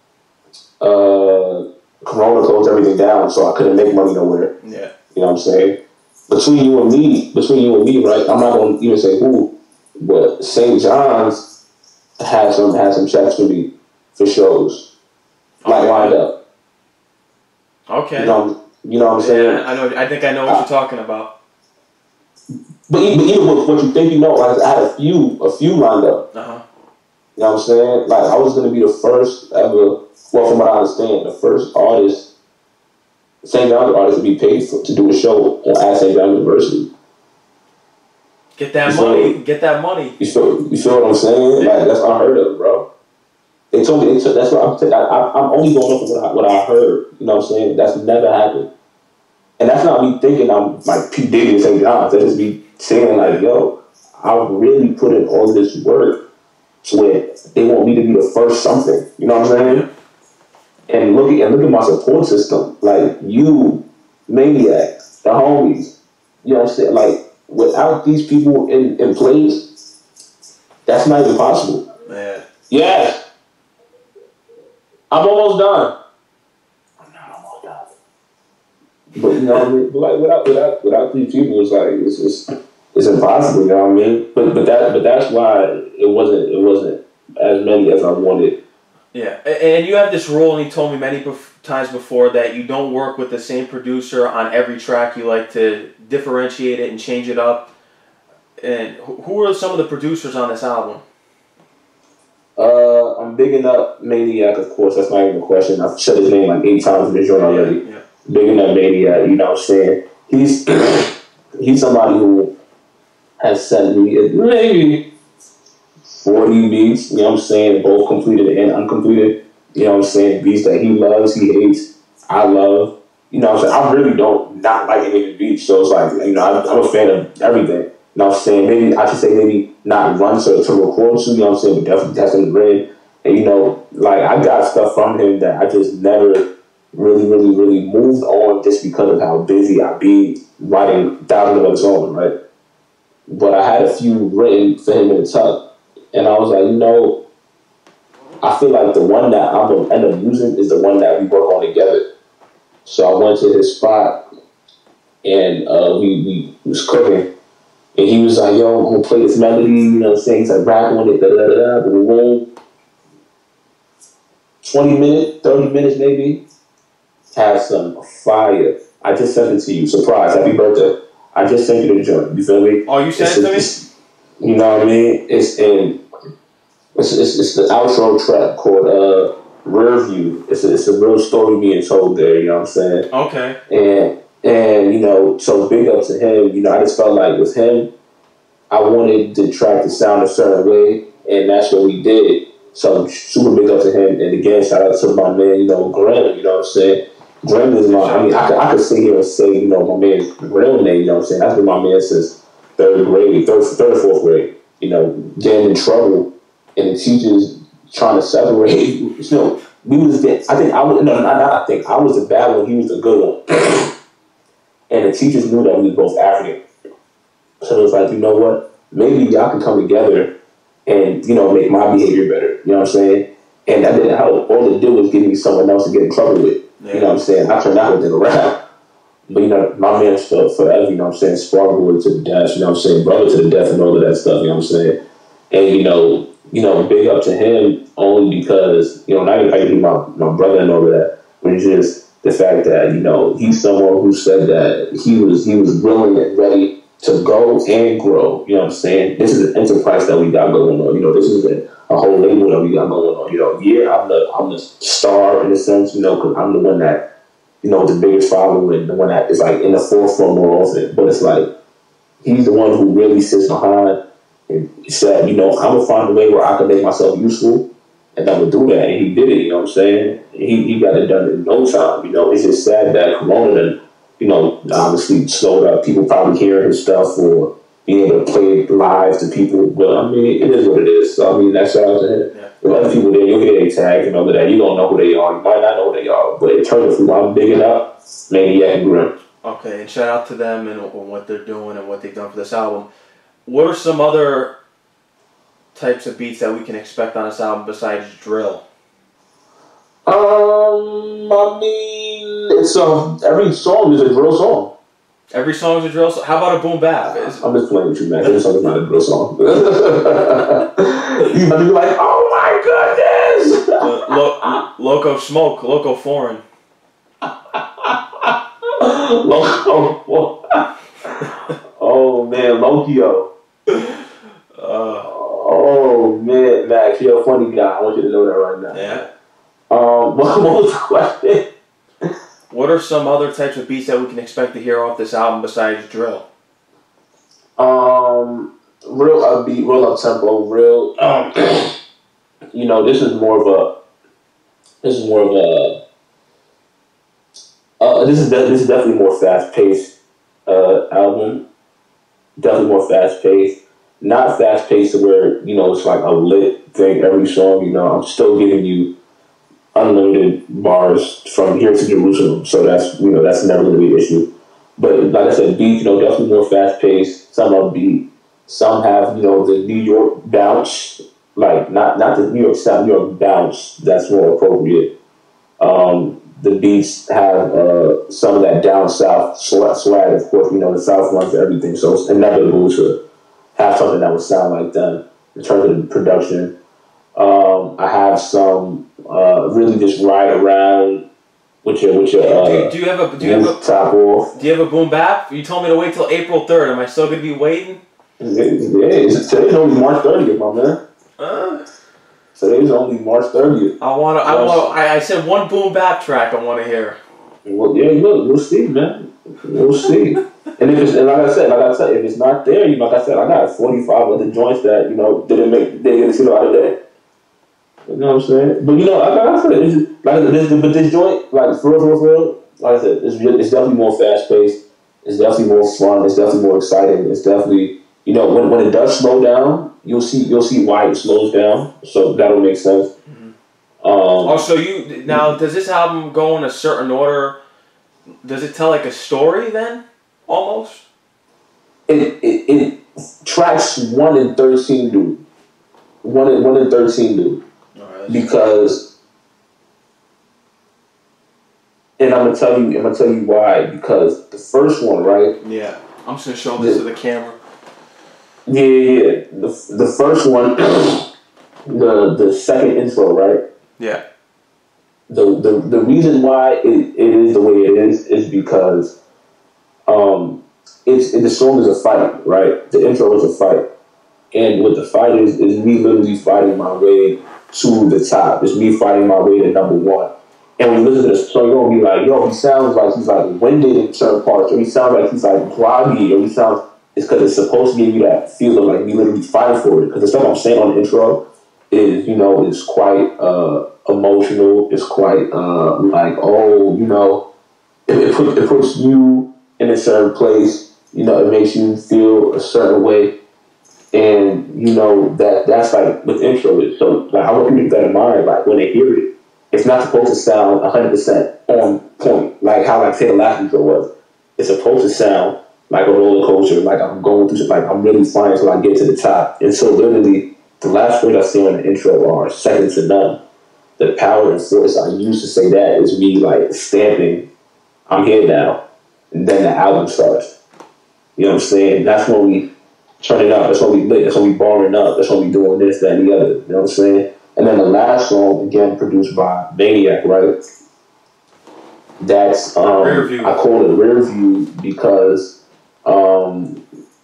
uh, Corona closed everything down, so I couldn't make money nowhere. Yeah. You know what I'm saying? Between you and me, between you and me, right? I'm not going to even say who, but Saint John's had some had some checks for me for shows, like okay. lined up. Okay. You know, you know what I'm saying? Yeah, I know. I think I know what I, you're talking about. But even, even with what you think you know, like I had a few, a few lined up. Uh-huh. You know what I'm saying? Like I was gonna be the first ever. Well, from what I understand, the first artist, Saint John's artist, to be paid for, to do a show at Saint John's University. Get that you money. Feel, Get that money. You feel? You feel what I'm saying? Like that's unheard of, bro. They told me. They took, that's what I'm saying. I, I'm only going off of what I, what I heard. You know what I'm saying? That's never happened. And that's not me thinking I'm like P. Diddy and Saint John's. That just me saying like, yo, I really put in all this work to where they want me to be the first something. You know what I'm saying? And look at and look at my support system. Like you, Maniac, the homies. You know what I'm saying? Like without these people in, in place, that's not even possible. Man. Yeah. I'm almost done. But you know what I mean? But like without without without these people, it's like it's it's, it's impossible. You know what I mean? But but that but that's why it wasn't it wasn't as many as I wanted. Yeah, and you have this role, and you told me many bef- times before that you don't work with the same producer on every track. You like to differentiate it and change it up. And who are some of the producers on this album? Uh, I'm bigging up Maniac, of course. That's not even a question. I've said his name like eight times in this joint already. Yeah. Bigger than Maniac, you know what I'm saying? He's he's somebody who has sent me maybe forty beats, you know what I'm saying, both completed and uncompleted. You know what I'm saying? Beats that he loves, he hates, I love. You know what I'm saying? I really don't not like any of the beats, so it's like, you know, I'm, I'm a fan of everything. You know what I'm saying? Maybe I should say maybe not run to, to record to, you know what I'm saying, but definitely test him read. And you know, like I got stuff from him that I just never really, really, really moved on just because of how busy I be writing thousands of other songs, right? But I had a few written for him in the tuck, and I was like, you know, I feel like the one that I'm gonna end up using is the one that we work on together. So I went to his spot, and uh, we, we was cooking, and he was like, yo, I'm gonna play this melody, you know what I'm saying? He's like, rap on it, da da da da, boom, boom. twenty minutes, thirty minutes maybe. Have some fire. I just sent it to you. Surprise. Happy birthday. I just sent you the joint. You feel me? Oh, you sent it to me? You know what I mean? It's in it's it's, it's the outro track called uh Rear View. It's a, it's a real story being told there, you know what I'm saying? Okay. And and you know, so big up to him. You know, I just felt like with him, I wanted the track to sound a certain way, and that's what we did. So super big up to him. And again, shout out to my man, you know, Graham, you know what I'm saying? Grim is my. I mean, I could, I could sit here and say, you know, my man's real name. You know what I'm saying? That's been my man since third grade, third, third or fourth grade. You know, getting in trouble, and the teachers trying to separate. You know, we was. The, I think I was. No, not, not I think I was the bad one. He was the good one. And the teachers knew that we were both African. So it was like, you know what? Maybe y'all can come together and, you know, make my behavior better. You know what I'm saying? And that didn't help. All it did was give me someone else to get in trouble with. Yeah. You know what I'm saying? I turned that whole thing around. But, you know, my man's for, forever, you know what I'm saying? Sparboy to the death, you know what I'm saying? Brother to the death and all of that stuff, you know what I'm saying? And, you know, you know, big up to him only because, you know, not even like my, my brother and all of that, but it's just the fact that, you know, he's someone who said that he was he was willing and ready to go and grow. You know what I'm saying? This is an enterprise that we got going on. You know, this is a, a whole label that we got going on. You know, yeah, I'm the I'm the star in a sense. You know, because I'm the one that, you know, the biggest following, the one that is like in the forefront more often. But it's like he's the one who really sits behind and said, you know, I'm gonna find a way where I can make myself useful. And I would do that, and he did it, you know what I'm saying? He he got it done in no time, you know? It's just sad that Corona done, you know, obviously slowed up. People probably hearing his stuff or being able to play it live to people. But, I mean, it is what it is. So, I mean, that's shout out to him. Yeah. With other people there, you'll hear their tag and all of that. You don't know who they are. You might not know who they are. But in terms of who I'm bigging up, Maniac and Grim. Okay, and shout out to them and, and what they're doing and what they've done for this album. What are some other types of beats that we can expect on this album besides drill? Um, I mean, it's um every song is a drill song. Every song is a drill song. How about a boom bap? Is I'm just playing with you, man. Every song is not a drill song. You might be like, oh my goodness! uh, lo- Loco Smoke, Loco Foreign. Loco. Oh man, Lokio. Uh, oh man, Max, you're a funny guy. I want you to know that right now. Yeah. Um, what, what was the question? What are some other types of beats that we can expect to hear off this album besides drill? Um, real upbeat, real up tempo, real. Um, you know, this is more of a. This is more of a. Uh, this is de- this is definitely more fast paced uh, album. Definitely more fast paced. Not fast paced to where, you know, it's like a lit thing every song. You know, I'm still giving you unlimited bars from here to Jerusalem, so that's, you know, that's never going to be an issue. But like I said, beat, you know, definitely more fast paced. Some upbeat. Some have, you know, the New York bounce, like not not the New York style, New York bounce. That's more appropriate. Um, the beats have uh, some of that down south swag. Of course, you know, the South runs everything, so it's inevitable to have something that would sound like them in terms of the production. Um, I have some uh, really just ride around with your with your. Uh, do, do you have a do you have a top off? Do you have a boom bap? You told me to wait till April third. Am I still gonna be waiting? Yeah, it's, today's only March thirtieth, my man. Uh, today's only March thirtieth. I wanna. I want. I, I said one boom bap track. I want to hear. Well, yeah, look, we'll see, man. We'll see. And if it's, and like I said, like I said, if it's not there, you know, like I said, I got forty-five other joints that, you know, didn't make, they didn't see the light of day. You know what I'm saying? But, you know, like I said, it's just, like this, but this joint, like, for real, for real, for real, like I said, it's, it's definitely more fast-paced. It's definitely more fun. It's definitely more exciting. It's definitely, you know, when when it does slow down, you'll see you'll see why it slows down. So that'll make sense. Mm-hmm. Um, oh, so you, now, does this album go in a certain order? Does it tell, like, a story, then? Almost? It, it, it tracks one and thirteen do. One and, one and thirteen do. Right, because, and I'm gonna tell you, I'm gonna tell you why. Because the first one, right? Yeah, I'm just gonna show this the, to the camera. Yeah, yeah, yeah. The the first one, the the second intro, right? Yeah. The the the reason why it, it is the way it is is because, um, it's it, the song is a fight, right? The intro is a fight. And what the fight is, is me literally fighting my way to the top. It's me fighting my way to number one. And when you listen to the song, you're going to be like, yo, he sounds like he's like winded in certain parts, or he sounds like he's like groggy, or he sounds, it's because it's supposed to give you that feel of like me literally fighting for it. Because the stuff I'm saying on the intro is, you know, is quite uh, emotional. It's quite uh, like, oh, you know, it, it, put, it puts you in a certain place. You know, it makes you feel a certain way. And, you know, that that's like with intro. So, like, I want people to keep that in mind. Like, when they hear it, it's not supposed to sound one hundred percent on point. Like how, like, say, the last intro was. It's supposed to sound like a roller coaster. Like, I'm going through, like, I'm really flying until I get to the top. And so, literally, the last words I see on the intro are second to none. The power and force I used to say that is me, like, stamping, I'm here now. And then the album starts. You know what I'm saying? That's when we turn it up. That's when we lit. That's when we barring up. That's when we doing this, that, and the other. You know what I'm saying? And then the last song, again, produced by Maniac, right? That's, um, Rear View. I call it Rear View because um,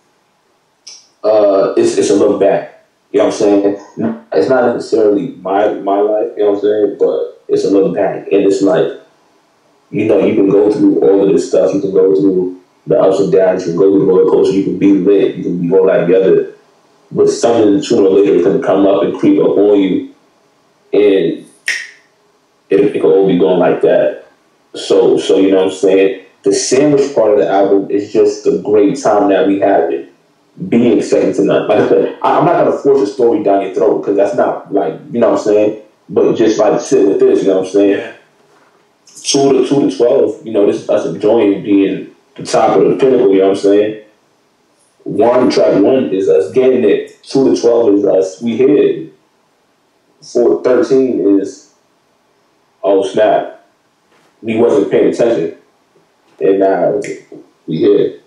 uh, it's, it's a look back. You know what I'm saying? It's not necessarily my my life, you know what I'm saying? But it's a look back. And it's like, you know, you can go through all of this stuff. You can go through the ups and downs. You can go through the roller coaster. You can be lit. You can be all that together. But something sooner or later is going to come up and creep up on you. And it, it can all be going like that. So, so you know what I'm saying? The sandwich part of the album is just the great time that we have it. Being second to none. Like I said, I, I'm not going to force a story down your throat because that's not, like, you know what I'm saying? But just, like, sit with this, you know what I'm saying? Yeah. two to two to twelve, you know, this is us enjoying being the top of the pinnacle, you know what I'm saying? One, track one is us getting it. Two to twelve is us, we hit. Four to thirteen is, oh snap, we wasn't paying attention. And now we hit.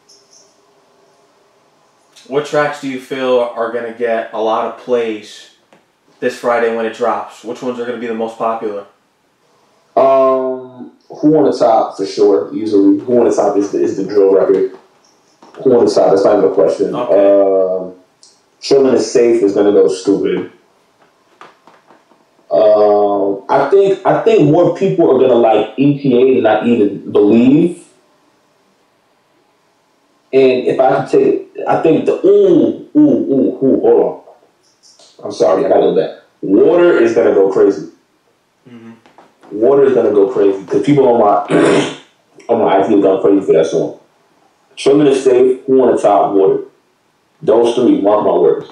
What tracks do you feel are going to get a lot of plays this Friday when it drops? Which ones are going to be the most popular? Um, Who on the Top for sure, easily. Who on the Top is the, is the drill record. Who on the Top? That's not even a question. Okay. Um, Chillin' is Safe is gonna go stupid. Um, I think I think more people are gonna like E P A than I even believe. And if I could take, I think the ooh ooh ooh ooh. Hold on. I'm sorry, I gotta go back. Water is gonna go crazy. Water is gonna go crazy because people on my on my I G have gone crazy for that song. Chillin' is Safe, Who on the Top, Water. Those three, mark my words.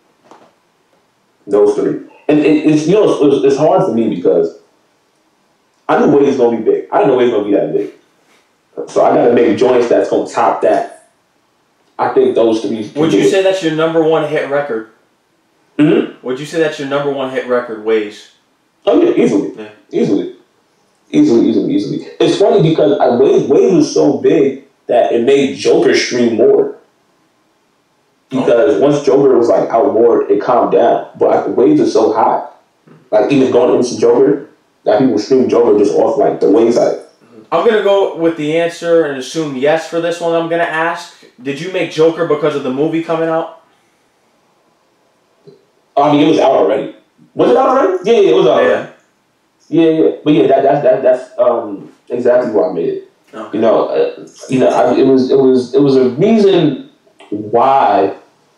Those three, and it, it's you know it's, it's hard for me because I knew Wade's gonna be big. I didn't know Wade's gonna be that big, so I gotta make joints that's gonna top that. I think those three. Would you say that's your number one hit record? Mm-hmm. Would you say that's your number one hit record, Waze? Oh yeah, easily, Yeah. easily, easily, easily, easily. It's funny because I, Wade, Wade was so big that it made Joker stream more. Because oh. once Joker was like out more, it calmed down. But like, the waves are so high, like even going into Joker, that people stream Joker just off like the wayside. I'm gonna go with the answer and assume yes for this one. I'm gonna ask: did you make Joker because of the movie coming out? I mean, it was out already. Was it out already? Yeah, yeah, it was out yeah. already. Yeah, yeah. But yeah, that that that that's um exactly why I made it. Okay. You know, uh, you know, I, it was it was it was a reason why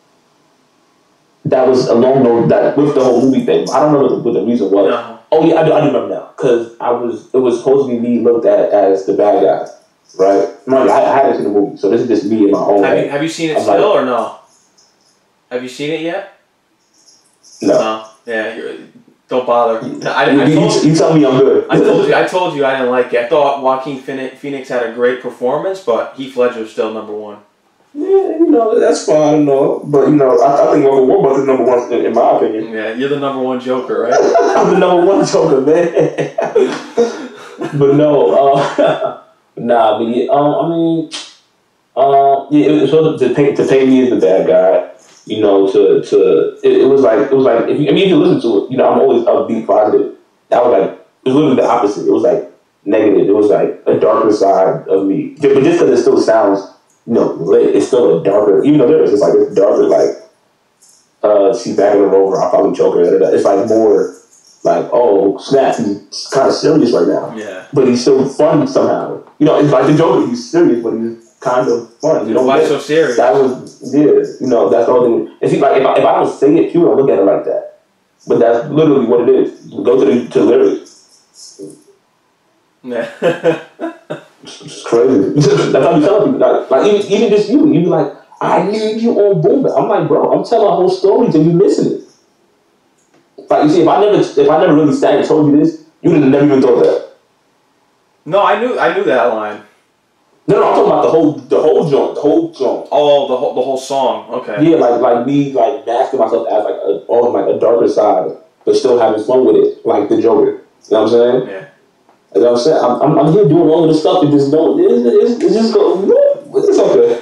that was along the that with the whole movie thing. I don't know what the, what the reason was. No. Oh yeah, I do, I do remember now because I was it was supposed to be me looked at as the bad guy, right? No, I, I haven't seen the movie, so this is just me in my own have head. You, have you seen it I'm still like, or no? Have you seen it yet? No. No. Yeah. You're, don't bother. I, you, I told, you, you tell me I'm good. I told you. I told you I didn't like it. I thought Joaquin Phoenix had a great performance, but Heath Ledger's still number one. Yeah, you know that's fine, you know. But you know, I, I think number one was the number one in, in my opinion. Yeah, you're the number one Joker, right? I'm the number one Joker, man. But no, uh, nah. But yeah, um, I mean, um, yeah, it was supposed to pay to pay me as the bad guy. You know, to to it, it was like it was like if you, I mean if you listen to it, you know, I'm always upbeat, positive. That was like it was literally the opposite. It was like negative. It was like a darker side of me. But just because it still sounds, you know, lit, it's still a darker. Even though there is, it's like it's darker. Like uh, she's back in the rover. I'll probably choke her. It's like more like oh snap, he's kind of serious right now. Yeah. But he's still fun somehow. You know, it's like the Joker. He's serious, but he's kind of fun. You know, why so serious? That was yeah. You know, that's the only thing. And see, like if I, if I don't say it, people don't look at it like that. But that's literally what it is. Go to the to the lyrics. Yeah. It's crazy. That's how you tell people. Like, like even, even just you, you be like, I need you on boom. I'm like, bro, I'm telling a whole story and you missing it. Like you see, if I never, if I never really sat and told you this, you would have never even thought that. No, I knew, I knew that line. No, no, I'm talking about the whole, the whole joint, the whole joint. Oh, the whole, the whole song. Okay. Yeah, like, like me, like masking myself as like a, on like a darker side, but still having fun with it, like the Joker. You know what I'm saying? Yeah. You know what I'm saying? I'm, I'm, I'm here doing all of this stuff and just don't. It's, it's, it's just go. It's okay.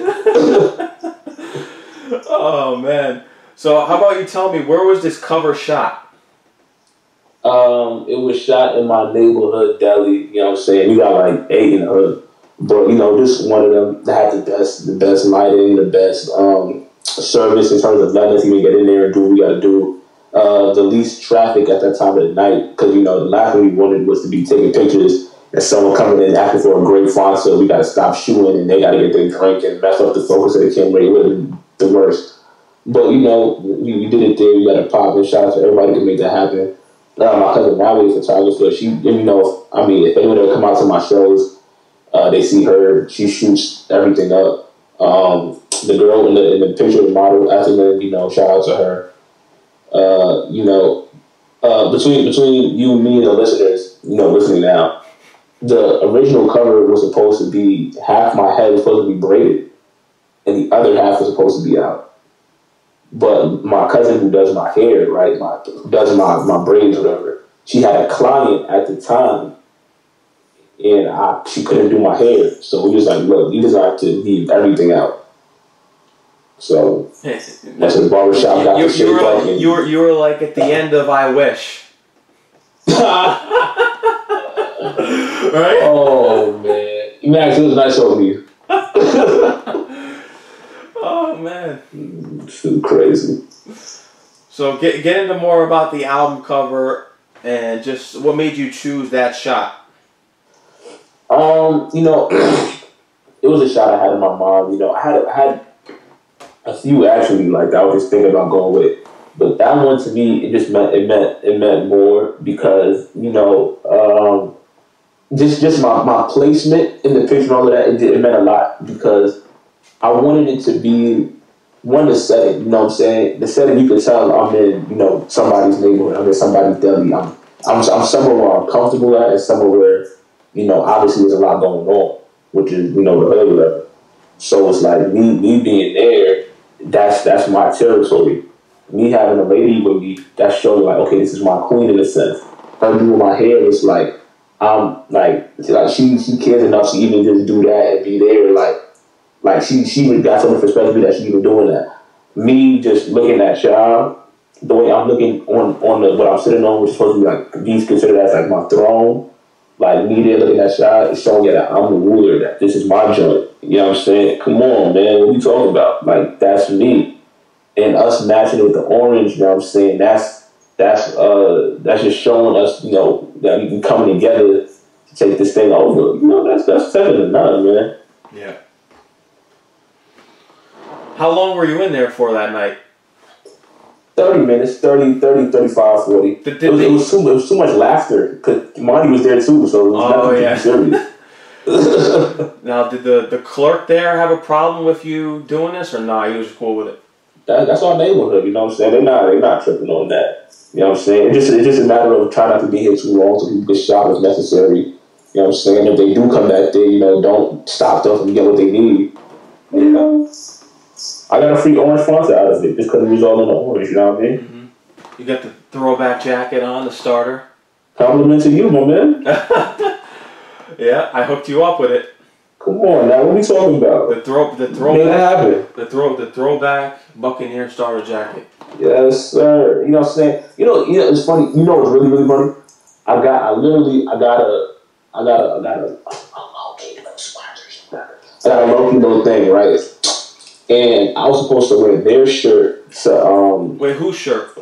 Oh man. So how about you tell me, where was this cover shot? Um, it was shot in my neighborhood deli. You know what I'm saying? We got like eight in the hood. But, you know, this one of them that had the best, the best lighting, the best um, service in terms of letting us even get in there and do what we got to do. Uh, the least traffic at that time of the night, because, you know, the last thing we wanted was to be taking pictures and someone coming in asking for a great font, so we got to stop shooting and they got to get their drink and mess up the focus of the camera. It would have been the worst. But, you know, we, we did it there. We got to pop and shout out to everybody to make that happen. Uh, my cousin Natalie is a photographer. She, you know, I mean, if anyone ever come out to my shows, Uh, they see her. She shoots everything up. Um, the girl in the in the picture, the model, Ethelyn, you know, shout out to her. Uh, you know, uh, between between you, me, and the listeners, you know, listening now, the original cover was supposed to be half my head was supposed to be braided, and the other half was supposed to be out. But my cousin who does my hair, right, my does my my braids, whatever, she had a client at the time. And I, she couldn't do my hair. So we was like, look, you just have to leave everything out. So that's the barbershop got you, the you, shit were, bucket. you, were, you were like at the end of I Wish. Right? Oh, man. Max, it was nice over you. Oh, man. It's too crazy. So get, get into more about the album cover and just what made you choose that shot. Um, you know, it was a shot I had in my mind. You know, I had I had a few actually, like I was just thinking about going with it. But that one to me, it just meant it meant it meant more because, you know, um, just just my, my placement in the picture and all of that, it, did, it meant a lot because I wanted it to be one the setting, you know what I'm saying? The setting you can tell I'm in, you know, somebody's neighborhood, I'm in somebody's deli. I'm I'm I'm somewhere where I'm comfortable at and somewhere where, you know, obviously there's a lot going on, which is, you know, the hood level. So it's like me me being there, that's that's my territory. Me having a lady with me, that shows like, okay, this is my queen in a sense. Her doing my hair is like, I'm like, like she she cares enough to even just do that and be there. Like, like she she got so much respect for me that she even doing that. Me just looking at y'all, the way I'm looking on on the what I'm sitting on, which is supposed to be like be considered as like my throne. Like me there looking at y'all, it's showing you that I'm the ruler, that this is my joint. You know what I'm saying? Come on, man, what are you talking about? Like, that's me. And us matching it with the orange, you know what I'm saying? That's that's uh that's just showing us, you know, that we can come together to take this thing over. You know, that's that's second to none, man. Yeah. How long were you in there for that night? thirty minutes, thirty, thirty, thirty-five, forty. Did, did it, was, they, it, was too, it was too much laughter because Marty was there too, so it was oh, nothing yeah. too serious. Now, did the, the clerk there have a problem with you doing this, or nah, he was cool with it? That, that's our neighborhood, you know what I'm saying? They're not, they're not tripping on that. You know what I'm saying? It's just, it's just a matter of trying not to be here too long so people can shop as necessary. You know what I'm saying? If they do come back there, you know, don't stop them from getting what they need. You know? I got a free orange Fanta out of it just because it was all in the orange, you know what I mean? Mm-hmm. You got the throwback jacket on, the starter. Compliment to you, my man. Yeah, I hooked you up with it. Come on now, what are we talking about? The throw, the Make throwback, that happen. the throw, the throwback Buccaneer starter jacket. Yes, sir. You know what I'm saying? You know, you know, it's funny. You know what's really, really funny? I got, I literally, I got a, I got a, I got a, a low-key little sponsors. I got a low-key little thing, right? And I was supposed to wear their shirt to, um... Wait, whose shirt?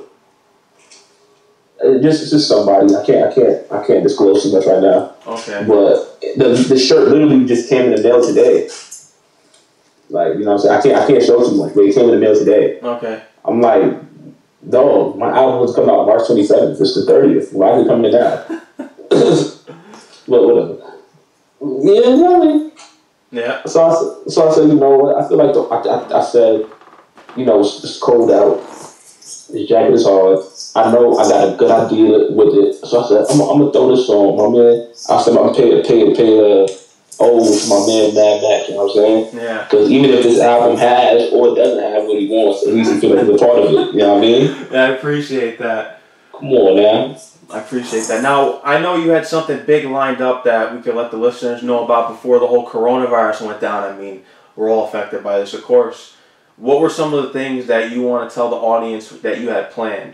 Just, just somebody. I can't, I can't, I can't disclose too much right now. Okay. But the the shirt literally just came in the mail today. Like, you know what I'm saying? I can't, I can't show too much, but it came in the mail today. Okay. I'm like, dog, my album was coming out March twenty-seventh. It's the thirtieth. Why is it coming in now? Well, whatever. Yeah, you know what I mean? Yeah. So I, so I said, you know what? I feel like the, I, I, I said, you know, it's, it's cold out. This jacket is hard. I know I got a good idea with it. So I said, I'm, I'm gonna throw this on, my man. I said, I'm gonna pay, pay, pay, uh, oh, to my man Mad Max. You know what I'm saying? Yeah. Because even if this album has or it doesn't have what he wants, at least he feel like he's a part of it. You know what I mean? Yeah, I appreciate that. Come on, man. I appreciate that. Now, I know you had something big lined up that we could let the listeners know about before the whole coronavirus went down. I mean, we're all affected by this, of course. What were some of the things that you want to tell the audience that you had planned?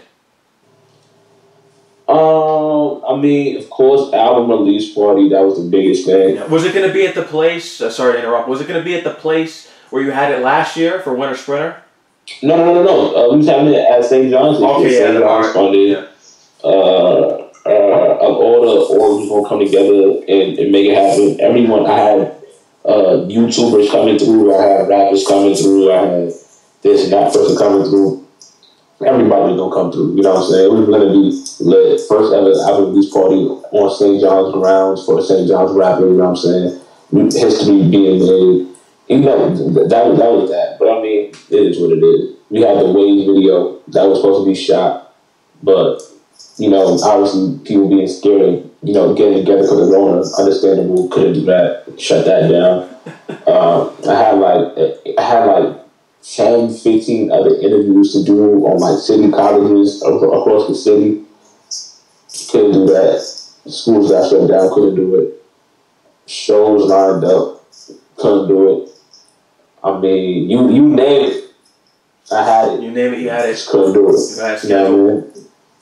Um, I mean, of course, album release party, that was the biggest thing. Yeah. Was it going to be at the place, uh, sorry to interrupt, was it going to be at the place where you had it last year for Winter Sprinter? No, no, no, no, no. Uh, we was having it at Saint John's. Okay, yeah, Saint John's funded. Yeah. Uh, uh, all the orgs gonna come together and, and make it happen. Everyone, I had uh, YouTubers coming through, I had rappers coming through, I had this and that person coming through. Everybody was gonna come through, you know what I'm saying? We were gonna be lit. First ever album release party on Saint John's grounds for the Saint John's rapper, you know what I'm saying? History being made. You know, that, that, was, that was that. But I mean, it is what it is. We had the Waves video that was supposed to be shot, but you know, obviously people being scared of, you know, getting together because of Rona, understandable, couldn't do that, shut that down. um, I had like, I had like ten, fifteen other interviews to do on like city colleges across the city. Couldn't do that. Schools got shut down, couldn't do it. Shows lined up, couldn't do it. I mean, you you name it, I had it. You name it, you had it. Just couldn't do it. You had it You know what I mean?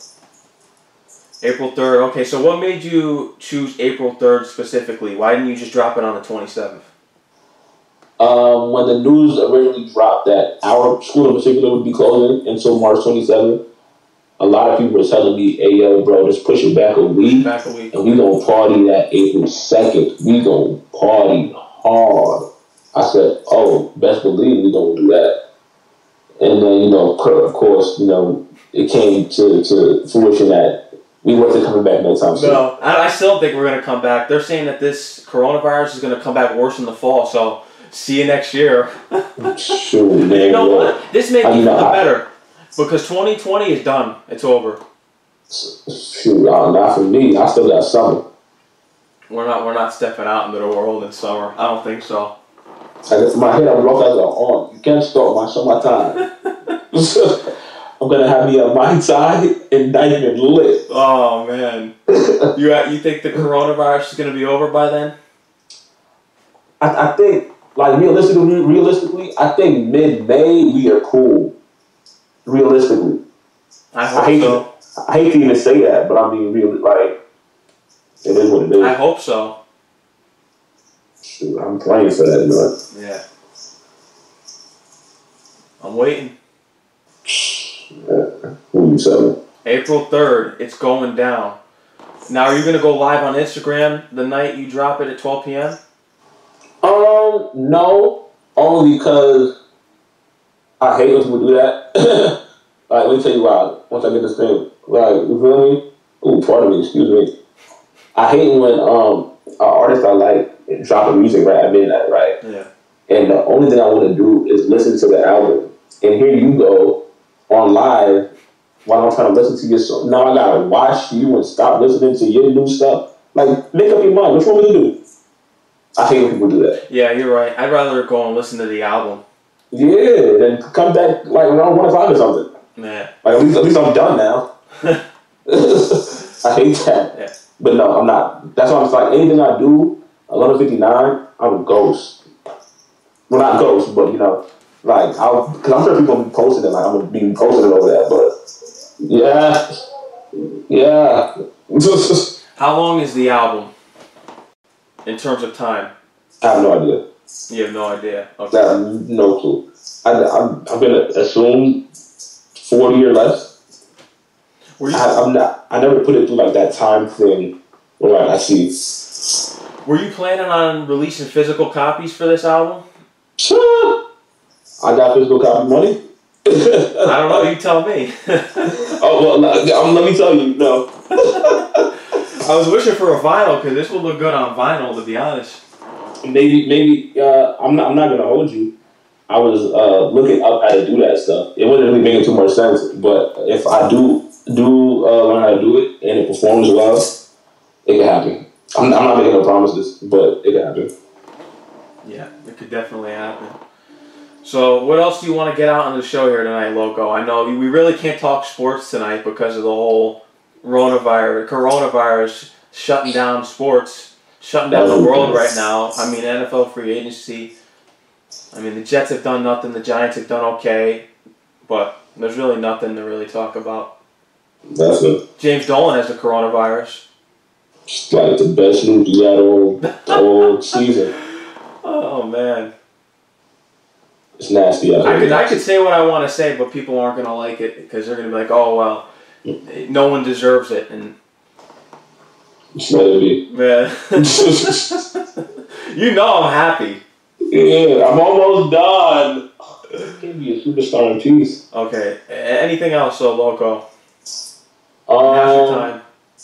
April third. Okay, so what made you choose April third specifically? Why didn't you just drop it on the twenty-seventh? Um, when the news originally dropped that our school in particular would be closing until March twenty-seventh, a lot of people were telling me, hey, yo, bro, just push it back a week. Back a week. And we gonna party that April second. We gonna party hard. I said, oh, best believe we gonna do that. And then, you know, of course, you know, it came to, to fruition that we wasn't coming back no time soon. No, I, I still think we're going to come back. They're saying that this coronavirus is going to come back worse in the fall, so see you next year. Sure, man. You know what? This made me feel know, better because twenty twenty is done. It's over. Shoot, uh, not for me. I still got summer. We're not we're not stepping out into the world in summer. I don't think so. I guess my head I'm rough as an arm. You can't stop my summertime. I'm gonna have me a Mai Tai and Diamond lit. Oh man, you you think the coronavirus is gonna be over by then? I, I think, like realistically, realistically, I think mid-May we are cool. Realistically, I hope I hate so. To, I hate to even say that, but I mean, really, like it is what it is. I hope so. Shoot, I'm praying for that, you know. Yeah. I'm waiting. Yeah. Who you selling? April third, it's going down. Now, are you going to go live on Instagram the night you drop it at twelve p.m.? Um, no. Only because I hate when people do that. Like, let me tell you why. Once I get this thing, like, you feel me? Ooh, pardon me, excuse me. I hate when um an artist I like dropping music right at midnight, right? Yeah. And the only thing I want to do is listen to the album. And here you go on live while I'm trying to listen to your song. Now I gotta watch you and stop listening to your new stuff. Like, make up your mind. Which one will you do? I hate when people do that. Yeah, you're right. I'd rather go and listen to the album. Yeah, then come back like around one o'clock or something. Yeah. Like at least, at least I'm done now. I hate that. Yeah. But no, I'm not. That's why I'm just like, anything I do, eleven fifty-nine, I'm a ghost. Well, not ghost, but you know, like, I'll, because I'm sure people will be posting it, like, I'm going to be posting it over there, but yeah, yeah. How long is the album in terms of time? I have no idea. You have no idea. Okay. I have no clue. I, I'm, I'm going to assume forty or less. Were you, I, I'm not. I never put it through like that time thing where like I see. Were you planning on releasing physical copies for this album? Sure. I got physical copy money. I don't know. You tell me. Oh well, um, let me tell you. No. I was wishing for a vinyl because this would look good on vinyl, to be honest. Maybe, maybe uh, I'm not. I'm not gonna hold you. I was uh, looking up how to do that stuff. It wasn't really making too much sense. But if I do do uh, learn how to do it and it performs well, it can happen. I'm, I'm not making no promises, but it can happen. Yeah, it could definitely happen. So, what else do you want to get out on the show here tonight, Loco? I know we really can't talk sports tonight because of the whole coronavirus, coronavirus shutting down sports, shutting down the world right now. I mean, N F L free agency. I mean, the Jets have done nothing. The Giants have done okay, but there's really nothing to really talk about. That's it. James Dolan has the coronavirus. It's like the best news you had all, all season. Oh, man. It's nasty out I could, here. I could say what I want to say, but people aren't going to like it because they're going to be like, oh, well, no one deserves it. And Just let it be. man, you know I'm happy. Yeah, I'm almost done. Can't be a superstar in peace. Okay. A- Anything else, so Loco? Now's your Um, time.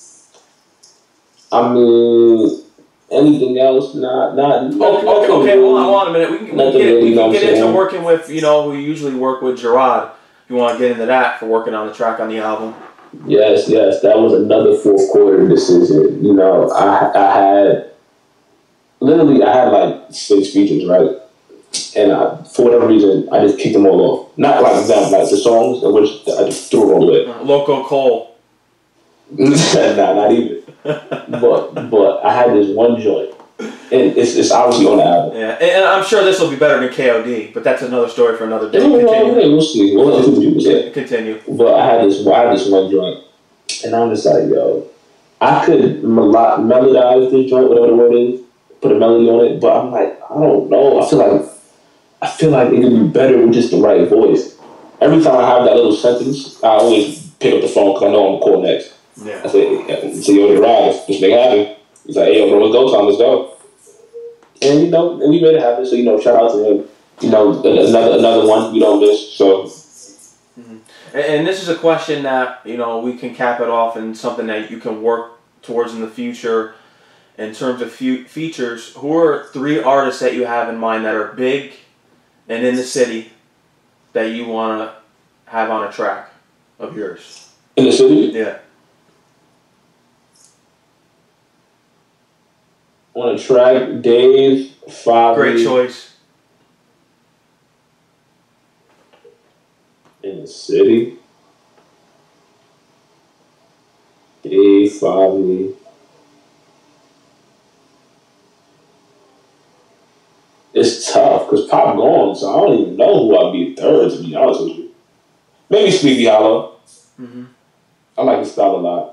I mean, anything else? Not, not. Oh, nothing- okay, nothing okay, really. hold on, hold on a minute. We can, we can Nothing get, really, we you know can what get I'm into saying? working with, you know, we usually work with Gerard. If you want to get into that for working on the track on the album. Yes, yes, that was another fourth quarter decision. You know, I I had literally I had like six features, right? And I, for whatever reason, I just kicked them all off. Not like them, like the songs, in which I just threw them all away. Uh, Loco Cole. Nah, not even. But but I had this one joint, and it's it's obviously on the album. Yeah, and, and I'm sure this will be better than K O D, but that's another story for another day. Yeah, well, Continue. well, we'll see. We'll see what people say. Continue. But I had this, I had this one joint, and I'm just like, yo, I could melo- melodize this joint, whatever the word is, put a melody on it. But I'm like, I don't know. I feel like, I feel like it could be better with just the right voice. Every time I have that little sentence, I always pick up the phone because I know I'm gonna call next. Yeah. I say, so yo, the ride, let's make it happen. He's like, hey, yo, bro, let's go, Tom, let's go. And you know, and we made it happen. So you know, shout out to him. You know, another another one we don't miss. So. Mm-hmm. And, and this is a question that, you know, we can cap it off and something that you can work towards in the future. In terms of fe- features, who are three artists that you have in mind that are big and in the city that you want to have on a track of yours? In the city? Yeah. On a track, Dave, Fabi. Great choice. In the city, Dave, Fabi. It's tough because Pop gone, so I don't even know who I'd be third, to be honest with you. Maybe Sleepy Hollow. Mm-hmm. I like his style a lot.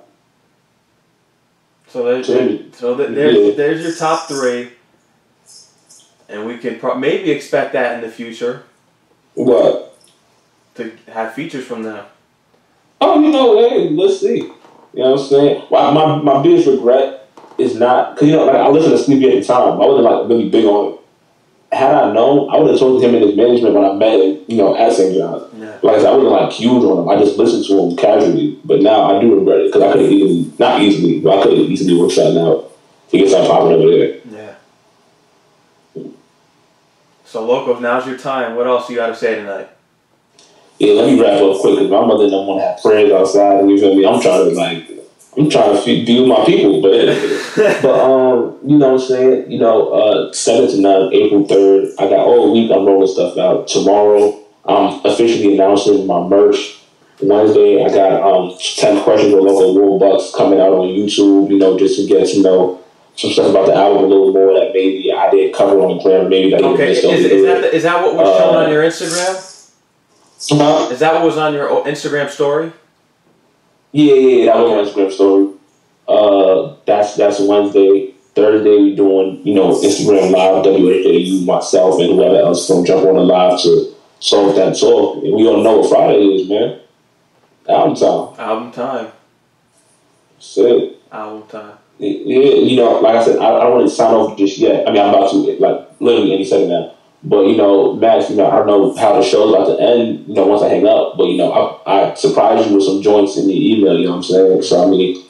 So there's, So, so th- there's, yeah. there's your top three. And we can pro- maybe expect that in the future What? to have features from them. Oh, you know, hey, let's see. You know what I'm saying? Well, my, my biggest regret is not, because, you know, like, I listened to Sleepy at the time. I wasn't, like, really big on it. Had I known, I would have talked to him in his management when I met him, you know, at Saint John's. Yeah. Like I said, I wasn't, like, huge on him. I just listened to him casually. But now I do regret it, because I could have easily, not easily, but I could have easily worked something out to get something popping over there. Yeah. So, Locos, now's your time. What else you got to say tonight? Yeah, let me wrap up quick, because my mother don't want to have prayers outside, and you feel me? I'm trying to, like, I'm trying to feed, be with my people, but but um, you know what I'm saying? You know, uh, seventh to ninth, April third, I got all week. I'm rolling stuff out. Tomorrow, I'm officially announcing my merch. Wednesday, I got um ten questions with local World Bucks coming out on YouTube. You know, just to get to know some stuff about the album a little more that maybe I didn't cover on the gram. Maybe that Okay, is, is, that the, is that what was shown Uh, on your Instagram? Huh? Is that what was on your Instagram story? Yeah, yeah, that was my Instagram story. Uh, that's that's Wednesday. Thursday, we doing, you know, Instagram Live, W H A U, myself, and whoever else going to jump on the live to solve that talk. And we all know what Friday is, man. Album time. Album time. That's it. Album time. Yeah, you know, like I said, I, I don't want to sign off just yet. I mean, I'm about to, like, literally any second now. But, you know, Max, you know, I don't know how the show's about to end, you know, once I hang up. But, you know, I, I surprised you with some joints in the email, you know what I'm saying? So, I mean,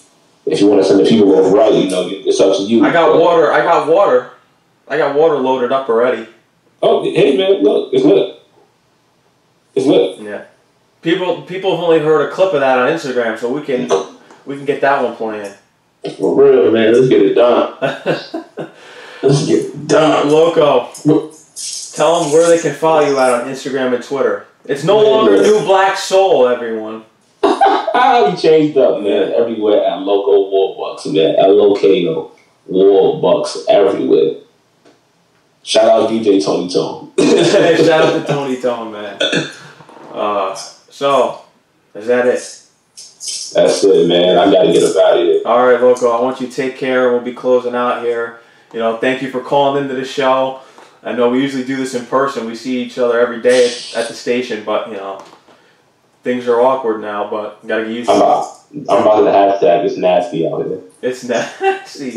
if you want to send the people over right, you know, it's up to you. I got water. I got water. I got water loaded up already. Oh, hey man, look, it's lit. It's lit. Yeah. People, people have only heard a clip of that on Instagram, so we can, we can get that one playing. For real, man. Let's get it done. Let's get it done. Loco, tell them where they can follow you at on Instagram and Twitter. It's no longer New Black Soul, everyone. We changed up, man. Everywhere at Loco Warbucks, man. L O K O Warbucks everywhere. Shout out D J Tony Tone. Shout out to Tony Tone, man. Uh, so, is that it? That's it, man. I gotta get up out of here. All right, Loco. I want you to take care. We'll be closing out here. You know, thank you for calling into the show. I know we usually do this in person. We see each other every day at, at the station, but you know, things are awkward now. But gotta get used to I'm it. about, I'm about to hashtag it's nasty out here. It's nasty.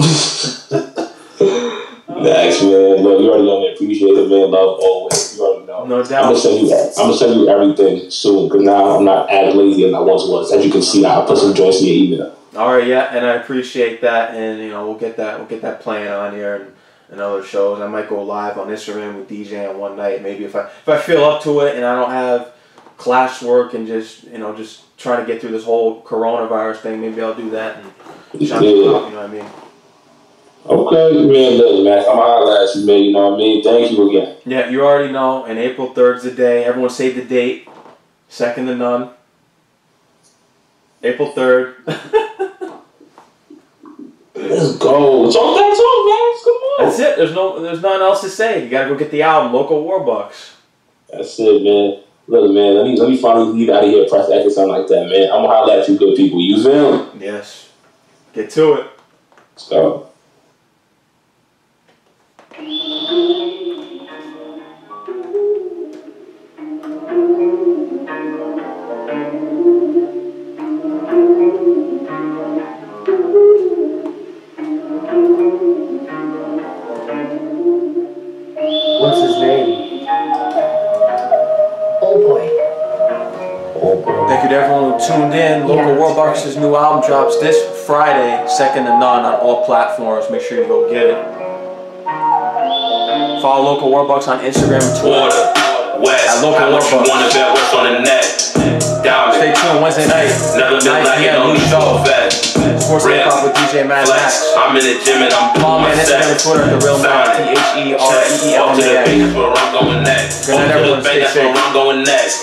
Next, man. Look, you already know me. Appreciate it, man. Love always. You already know. No doubt. I'm gonna send you. I'm gonna send you everything soon because now I'm not as lazy as I once was. As you can see, I put some joints in your email. All right, yeah, and I appreciate that, and you know we'll get that we'll get that playing on here and, and other shows. I might go live on Instagram with D J on one night, maybe if I if I feel up to it and I don't have classwork and just you know just trying to get through this whole coronavirus thing. Maybe I'll do that and shout yeah. you out. You know what I mean? Okay, man, look, man, I'm holla at you, man, you know what I mean? Thank you again. Yeah, you already know, and April third's the day. Everyone save the date. Second to none. April third. Let's go. Talk that talk, man. Come on. That's it. There's no there's nothing else to say. You gotta go get the album, Local Warbucks. That's it, man. Look, man, let me let me finally leave out of here, press X or something like that, man. I'm gonna holla at you good people. You feel me? Yes. Get to it. Let's go. What's his name? Oh boy. Oh, boy. Thank you to everyone who tuned in. Local Yeah, Warbucks' new album drops this Friday, second to none on all platforms. Make sure you go get it. Follow Local Warbucks on Instagram and Twitter. Water, West, At Local how much you Warbucks. wanna bet what's on the net? Diamond. Stay tuned Wednesday night. Never been nine like p it m on new the show. vet. Sports Hip Hop with D J Mad Flex. Max. I'm in the gym and I'm doing Follow me my on Instagram and set. Twitter at The Real Max. T H E R E E L Walk M to the A X. bank, that's where I'm going next. Good night, Walk to the everyone. bank, Stay that's where safe. I'm going next.